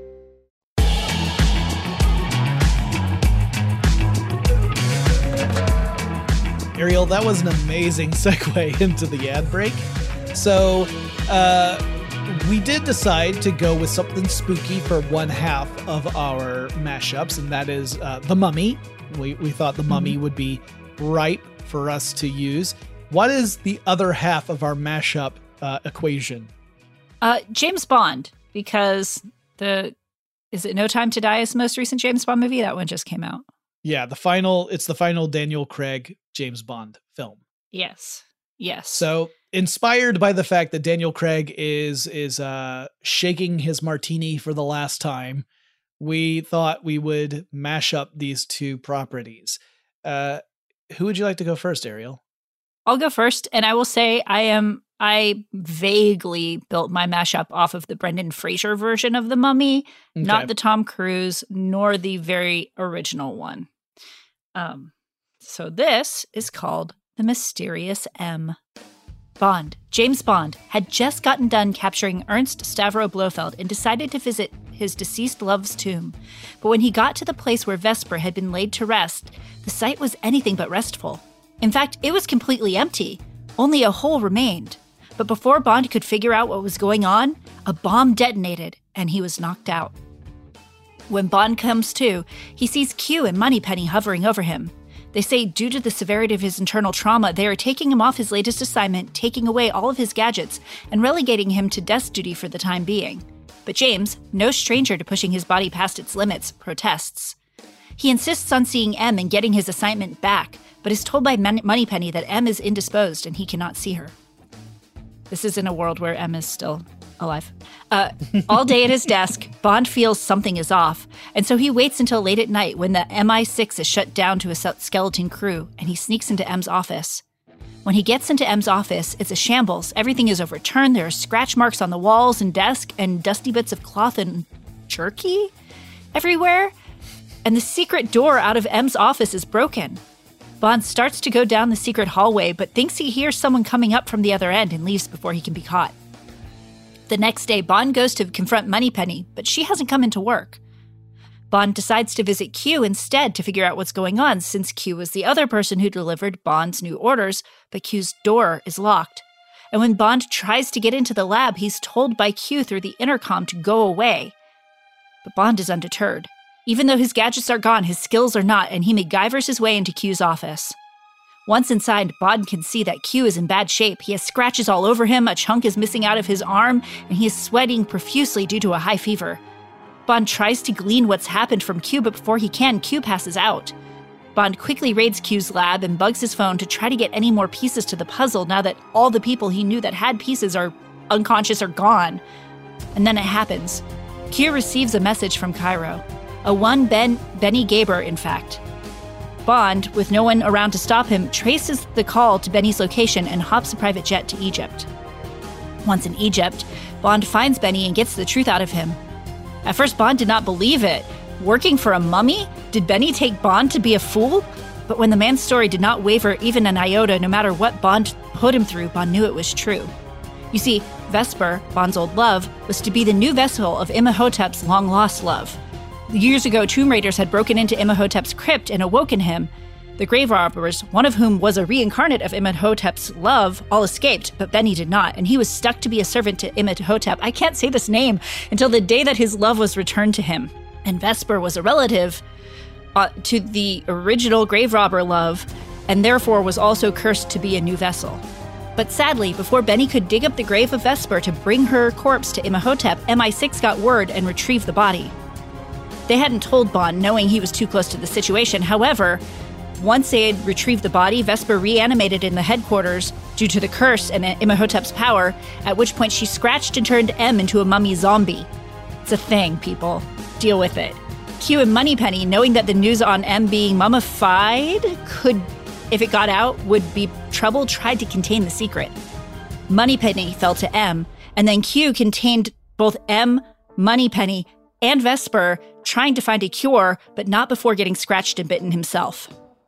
Ariel, that was an amazing segue into the ad break. So uh, we did decide to go with something spooky for one half of our mashups, and that is uh, The Mummy. We, we thought The Mummy would be ripe for us to use. What is the other half of our mashup uh, equation? Uh, James Bond, because the, is it No Time to Die is the most recent James Bond movie? That one just came out. Yeah, the final, it's the final Daniel Craig James Bond film. Yes. Yes. So inspired by the fact that Daniel Craig is is uh, shaking his martini for the last time, we thought we would mash up these two properties. Uh, who would you like to go first, Ariel? I'll go first, and I will say I am I vaguely built my mashup off of the Brendan Fraser version of The Mummy, okay. Not the Tom Cruise, nor the very original one. Um, so this is called The Mysterious M. Bond, James Bond, had just gotten done capturing Ernst Stavro Blofeld and decided to visit his deceased love's tomb. But when he got to the place where Vesper had been laid to rest, the site was anything but restful. In fact, it was completely empty. Only a hole remained. But before Bond could figure out what was going on, a bomb detonated and he was knocked out. When Bond comes to, he sees Q and Moneypenny hovering over him. They say due to the severity of his internal trauma, they are taking him off his latest assignment, taking away all of his gadgets, and relegating him to desk duty for the time being. But James, no stranger to pushing his body past its limits, protests. He insists on seeing M and getting his assignment back, but is told by Mon- Moneypenny that M is indisposed and he cannot see her. This is in a world where M is still alive. Uh, all day at his desk, Bond feels something is off, and so he waits until late at night when the M I six is shut down to a skeleton crew, and he sneaks into M's office. When he gets into M's office, it's a shambles. Everything is overturned. There are scratch marks on the walls and desk, and dusty bits of cloth and jerky everywhere. And the secret door out of M's office is broken. Bond starts to go down the secret hallway, but thinks he hears someone coming up from the other end and leaves before he can be caught. The next day, Bond goes to confront Moneypenny, but she hasn't come into work. Bond decides to visit Q instead to figure out what's going on, since Q was the other person who delivered Bond's new orders, but Q's door is locked. And when Bond tries to get into the lab, he's told by Q through the intercom to go away. But Bond is undeterred. Even though his gadgets are gone, his skills are not, and he MacGyvers his way into Q's office. Once inside, Bond can see that Q is in bad shape. He has scratches all over him, a chunk is missing out of his arm, and he is sweating profusely due to a high fever. Bond tries to glean what's happened from Q, but before he can, Q passes out. Bond quickly raids Q's lab and bugs his phone to try to get any more pieces to the puzzle now that all the people he knew that had pieces are unconscious or gone. And then it happens. Q receives a message from Cairo. A one Ben Benny Gaber, in fact. Bond, with no one around to stop him, traces the call to Benny's location and hops a private jet to Egypt. Once in Egypt, Bond finds Benny and gets the truth out of him. At first, Bond did not believe it. Working for a mummy? Did Benny take Bond to be a fool? But when the man's story did not waver even an iota, no matter what Bond put him through, Bond knew it was true. You see, Vesper, Bond's old love, was to be the new vessel of Imhotep's long-lost love. Years ago, tomb raiders had broken into Imhotep's crypt and awoken him. The grave robbers, one of whom was a reincarnate of Imhotep's love, all escaped, but Benny did not, and he was stuck to be a servant to Imhotep. I can't say this name until the day that his love was returned to him. And Vesper was a relative uh, to the original grave robber love, and therefore was also cursed to be a new vessel. But sadly, before Benny could dig up the grave of Vesper to bring her corpse to Imhotep, M I six got word and retrieved the body. They hadn't told Bond, knowing he was too close to the situation. However, once they had retrieved the body, Vesper reanimated in the headquarters due to the curse and Imhotep's power, at which point she scratched and turned M into a mummy zombie. It's a thing, people. Deal with it. Q and Moneypenny, knowing that the news on M being mummified could, if it got out, would be trouble, tried to contain the secret. Moneypenny fell to M, and then Q contained both M, Moneypenny, and Vesper, trying to find a cure, but not before getting scratched and bitten himself.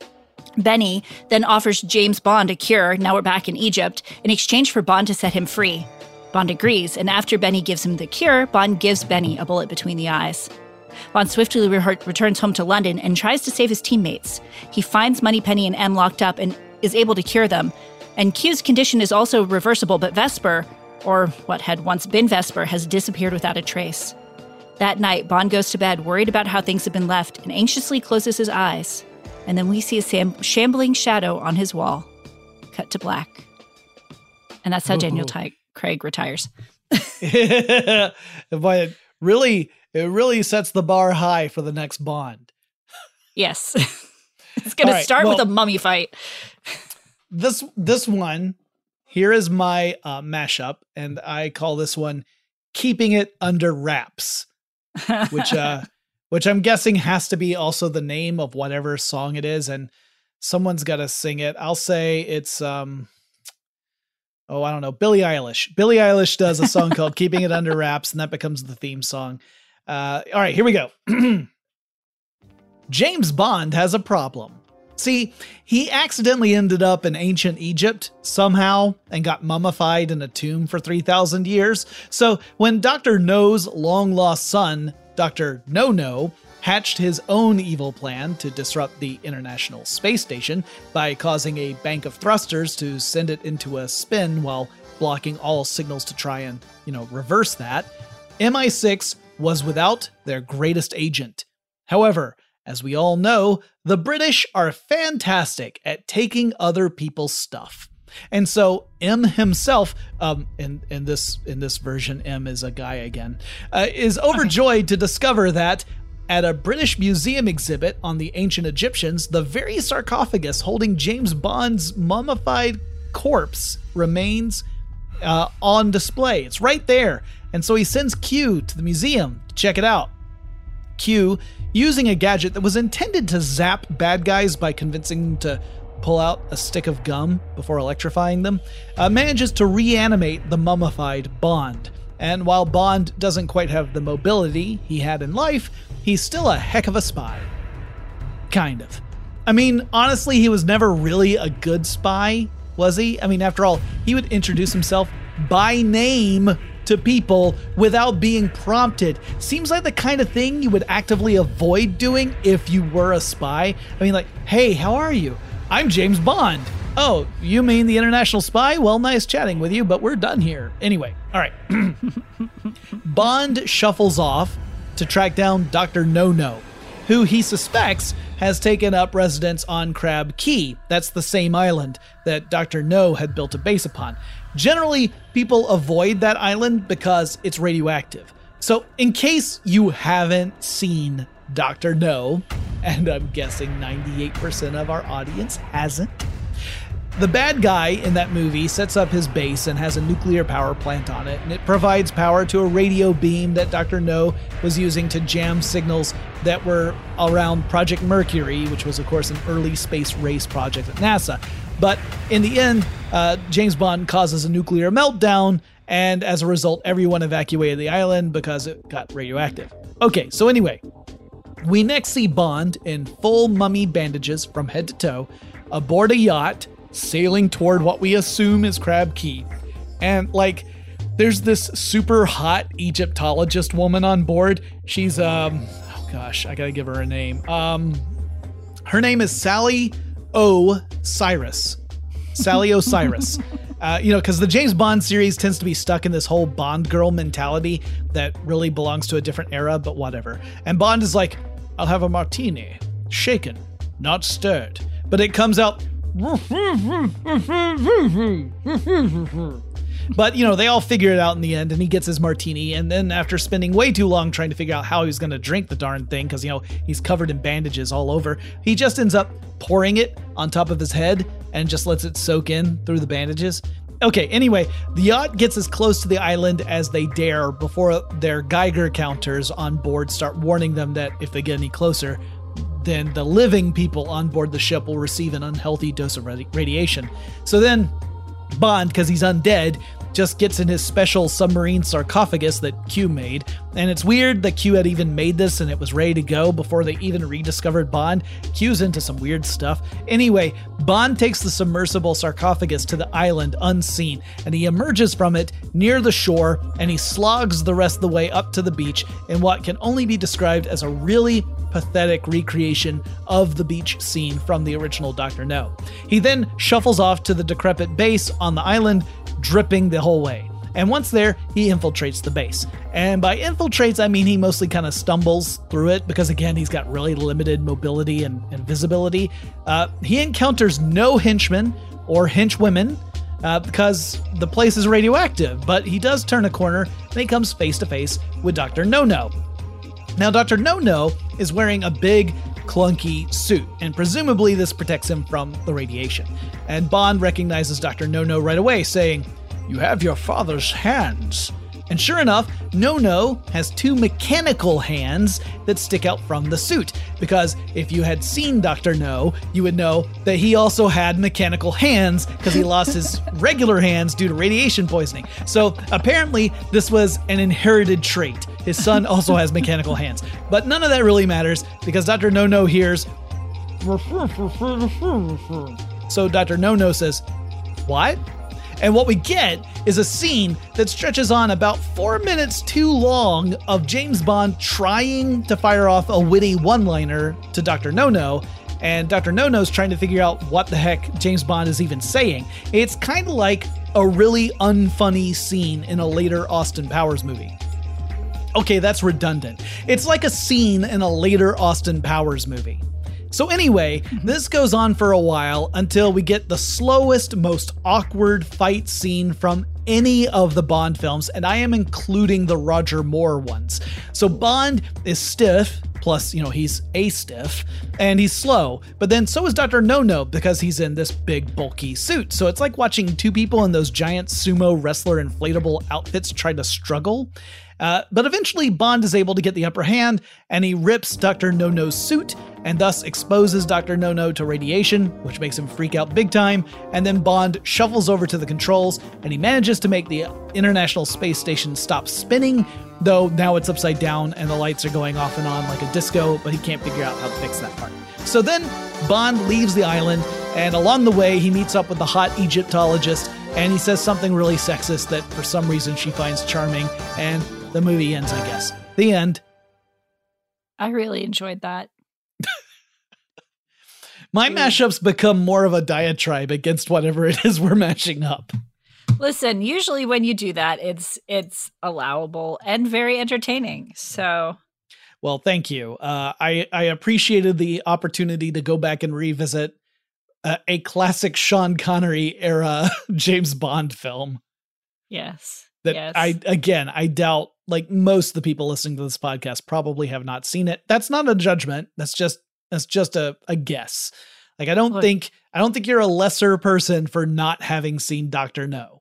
Benny then offers James Bond a cure, now we're back in Egypt, in exchange for Bond to set him free. Bond agrees, and after Benny gives him the cure, Bond gives Benny a bullet between the eyes. Bond swiftly re- returns home to London and tries to save his teammates. He finds Moneypenny and M locked up and is able to cure them. And Q's condition is also reversible, but Vesper, or what had once been Vesper, has disappeared without a trace. That night, Bond goes to bed, worried about how things have been left, and anxiously closes his eyes. And then we see a sam- shambling shadow on his wall. Cut to black. And that's how Daniel Ty- Craig retires. But it really, it really sets the bar high for the next Bond. Yes. It's going right, to start well, with a mummy fight. This this one, here is my uh, mashup, and I call this one Keeping It Under Wraps, which uh, which I'm guessing has to be also the name of whatever song it is, and someone's got to sing it. I'll say it's, um, oh, I don't know, Billie Eilish. Billie Eilish does a song called Keeping It Under Wraps, and that becomes the theme song. Uh, all right, here we go. James Bond has a problem. See, he accidentally ended up in ancient Egypt somehow and got mummified in a tomb for three thousand years. So when Doctor No's long-lost son, Doctor No-No, hatched his own evil plan to disrupt the International Space Station by causing a bank of thrusters to send it into a spin while blocking all signals to try and, you know, reverse that, M I six was without their greatest agent. However, as we all know, the British are fantastic at taking other people's stuff. And so M himself, um, in, in this in this version, M is a guy again, uh, is overjoyed to discover that at a British museum exhibit on the ancient Egyptians, the very sarcophagus holding James Bond's mummified corpse remains uh, on display. It's right there. And so he sends Q to the museum to check it out. Q, using a gadget that was intended to zap bad guys by convincing them to pull out a stick of gum before electrifying them, uh, manages to reanimate the mummified Bond. And while Bond doesn't quite have the mobility he had in life, he's still a heck of a spy. Kind of. I mean, honestly, he was never really a good spy, was he? I mean, after all, he would introduce himself by name to people without being prompted. Seems like the kind of thing you would actively avoid doing if you were a spy. I mean, like, hey, how are you? I'm James Bond. Oh, you mean the international spy? Well, nice chatting with you, but we're done here. Anyway, all right. Bond shuffles off to track down Doctor No-No, who he suspects has taken up residence on Crab Key. That's the same island that Doctor No had built a base upon. Generally, people avoid that island because it's radioactive. So in case you haven't seen Doctor No, and I'm guessing ninety-eight percent of our audience hasn't, the bad guy in that movie sets up his base and has a nuclear power plant on it, and it provides power to a radio beam that Doctor No was using to jam signals that were around Project Mercury, which was, of course, an early space race project at NASA. But in the end, uh, James Bond causes a nuclear meltdown, and as a result, everyone evacuated the island because it got radioactive. Okay, so anyway, we next see Bond in full mummy bandages from head to toe, aboard a yacht, sailing toward what we assume is Crab Key. And, like, there's this super hot Egyptologist woman on board. She's, um, oh gosh, I gotta give her a name. Um, her name is Sally O'Cyrus. Sally O'Cyrus. Uh, you know, because the James Bond series tends to be stuck in this whole Bond girl mentality that really belongs to a different era, but whatever. And Bond is like, I'll have a martini. Shaken, not stirred. But it comes out... But, you know, they all figure it out in the end, and he gets his martini, and then after spending way too long trying to figure out how he's going to drink the darn thing, because, you know, he's covered in bandages all over, he just ends up pouring it on top of his head and just lets it soak in through the bandages. Okay, anyway, the yacht gets as close to the island as they dare before their Geiger counters on board start warning them that if they get any closer, then the living people on board the ship will receive an unhealthy dose of radi- radiation. So then Bond, because he's undead, just gets in his special submarine sarcophagus that Q made. And it's weird that Q had even made this and it was ready to go before they even rediscovered Bond. Q's into some weird stuff. Anyway, Bond takes the submersible sarcophagus to the island unseen, and he emerges from it near the shore, and he slogs the rest of the way up to the beach in what can only be described as a really pathetic recreation of the beach scene from the original Doctor No. He then shuffles off to the decrepit base on the island, dripping the whole way. And once there, he infiltrates the base. And by infiltrates, I mean he mostly kind of stumbles through it because, again, he's got really limited mobility and, and visibility. Uh, he encounters no henchmen or henchwomen, uh, because the place is radioactive. But he does turn a corner and he comes face to face with Doctor No-No. Now, Doctor No-No is wearing a big, clunky suit, and presumably this protects him from the radiation. And Bond recognizes Doctor No-No right away, saying, "You have your father's hands." And sure enough, No-No has two mechanical hands that stick out from the suit, because if you had seen Doctor No, you would know that he also had mechanical hands because he lost his regular hands due to radiation poisoning. So apparently this was an inherited trait. His son also has mechanical hands. But none of that really matters because Doctor No-No hears... So Doctor No-No says, "What?" And what we get is a scene that stretches on about four minutes too long of James Bond trying to fire off a witty one-liner to Doctor No-No, and Doctor No-No's trying to figure out what the heck James Bond is even saying. It's kind of like a really unfunny scene in a later Austin Powers movie. Okay, that's redundant. It's like a scene in a later Austin Powers movie. So anyway, this goes on for a while until we get the slowest, most awkward fight scene from any of the Bond films, and I am including the Roger Moore ones. So Bond is stiff, plus, you know, he's a-stiff, and he's slow, but then so is Doctor No-No because he's in this big, bulky suit. So it's like watching two people in those giant sumo wrestler inflatable outfits try to struggle. Uh, but eventually Bond is able to get the upper hand, and he rips Doctor No-No's suit and thus exposes Doctor No-No to radiation, which makes him freak out big time, and then Bond shuffles over to the controls, and he manages to make the International Space Station stop spinning, though now it's upside down and the lights are going off and on like a disco, but he can't figure out how to fix that part. So then Bond leaves the island, and along the way he meets up with the hot Egyptologist, and he says something really sexist that for some reason she finds charming, and the movie ends, I guess. The end. I really enjoyed that. My mashups become more of a diatribe against whatever it is we're mashing up. Listen, usually when you do that, it's it's allowable and very entertaining. So, well, thank you. Uh, I I appreciated the opportunity to go back and revisit uh, a classic Sean Connery era James Bond film. Yes. That yes. I again I doubt like most of the people listening to this podcast probably have not seen it. That's not a judgment. That's just that's just a, a guess. Like I don't Look, think I don't think you're a lesser person for not having seen Doctor No.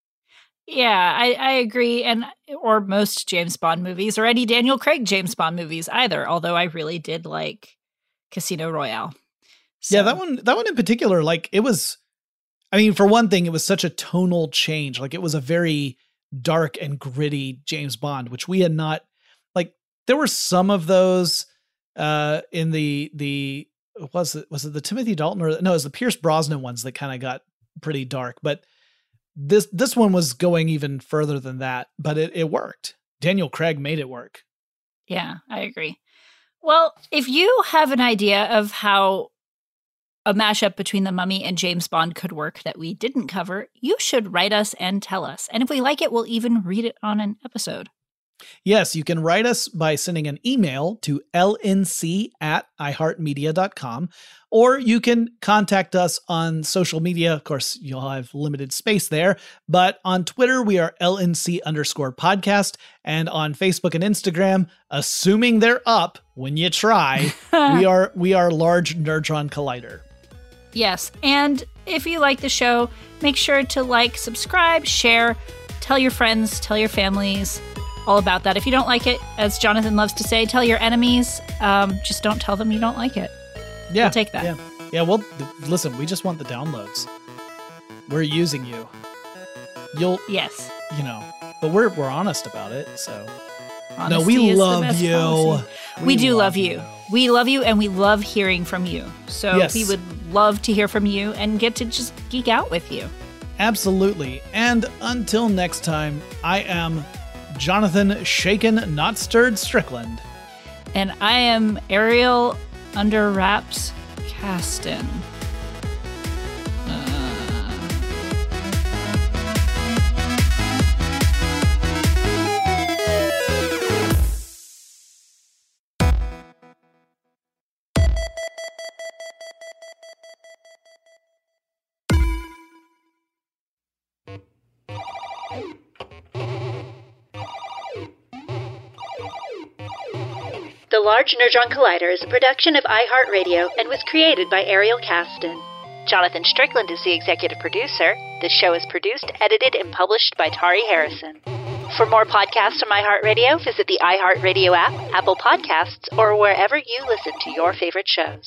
Yeah, I, I agree. And or most James Bond movies or any Daniel Craig James Bond movies either, although I really did like Casino Royale. So. Yeah, that one that one in particular, like it was I mean, for one thing, it was such a tonal change. Like it was a very dark and gritty James Bond, which we had not like there were some of those uh in the the was it was it the Timothy Dalton or no, it was the Pierce Brosnan ones that kind of got pretty dark, but this this one was going even further than that, but it, it worked. Daniel Craig made it work. Yeah, I agree. Well, if you have an idea of how a mashup between The Mummy and James Bond could work that we didn't cover, you should write us and tell us. And if we like it, we'll even read it on an episode. Yes, you can write us by sending an email to l n c at i heart media dot com, or you can contact us on social media. Of course, you'll have limited space there, but on Twitter, we are L N C underscore podcast, and on Facebook and Instagram, assuming they're up when you try, we are we are Large Nerdron Collider. Yes, and if you like the show, make sure to like, subscribe, share, tell your friends, tell your families, all about that. If you don't like it, as Jonathan loves to say, tell your enemies. Um, just don't tell them you don't like it. Yeah, we'll take that. Yeah, yeah. Well, listen, we just want the downloads. We're using you. You'll, yes, you know, but we're we're honest about it. So, honesty no, we is love the best you. policy. We, we do love love you. you. We love you, and we love hearing from you. So yes. we would love to hear from you and get to just geek out with you. Absolutely. And until next time, I am Jonathan Shaken, Not Stirred Strickland. And I am Ariel Under Wraps Caston. The Large Nerdron Collider is a production of iHeartRadio and was created by Ariel Caston. Jonathan Strickland is the executive producer. The show is produced, edited, and published by Tari Harrison. For more podcasts from iHeartRadio, visit the iHeartRadio app, Apple Podcasts, or wherever you listen to your favorite shows.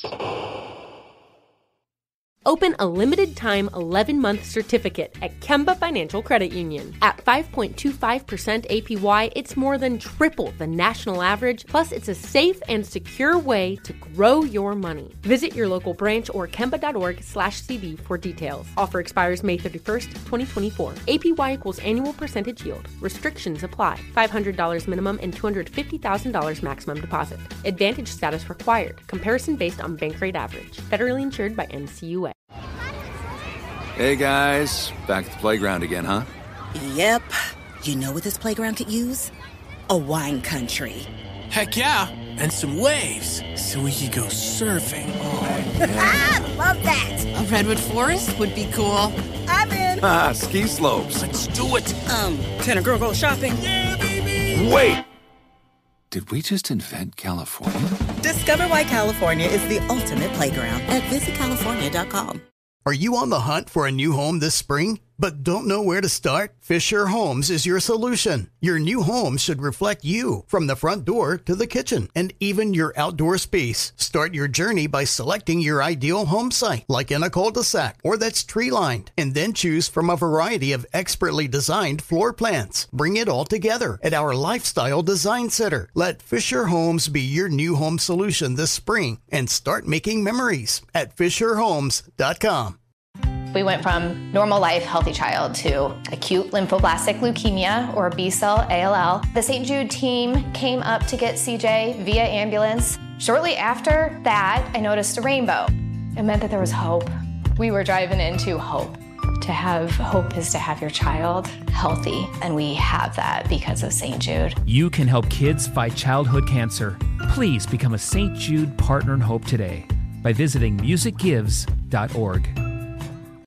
Open a limited-time eleven-month certificate at Kemba Financial Credit Union. At five point two five percent A P Y, it's more than triple the national average, plus it's a safe and secure way to grow your money. Visit your local branch or kemba.org slash CD for details. Offer expires May thirty-first, twenty twenty-four. A P Y equals annual percentage yield. Restrictions apply. five hundred dollars minimum and two hundred fifty thousand dollars maximum deposit. Advantage status required. Comparison based on bank rate average. Federally insured by N C U A. Hey guys, back at the playground again, huh? Yep. You know what this playground could use? A wine country. Heck yeah, and some waves so we could go surfing. Oh, yeah. Love that. A redwood forest would be cool. I'm in. Ah, ski slopes. Let's do it. Um, can a girl go shopping? Yeah, baby. Wait. Did we just invent California? Discover why California is the ultimate playground at visit california dot com. Are you on the hunt for a new home this spring, but don't know where to start? Fisher Homes is your solution. Your new home should reflect you, from the front door to the kitchen, and even your outdoor space. Start your journey by selecting your ideal home site, like in a cul-de-sac or that's tree-lined, and then choose from a variety of expertly designed floor plans. Bring it all together at our Lifestyle Design Center. Let Fisher Homes be your new home solution this spring, and start making memories at fisher homes dot com. We went from normal life, healthy child to acute lymphoblastic leukemia, or B-cell A L L. The Saint Jude team came up to get C J via ambulance. Shortly after that, I noticed a rainbow. It meant that there was hope. We were driving into hope. To have hope is to have your child healthy, and we have that because of Saint Jude. You can help kids fight childhood cancer. Please become a Saint Jude Partner in Hope today by visiting music gives dot org.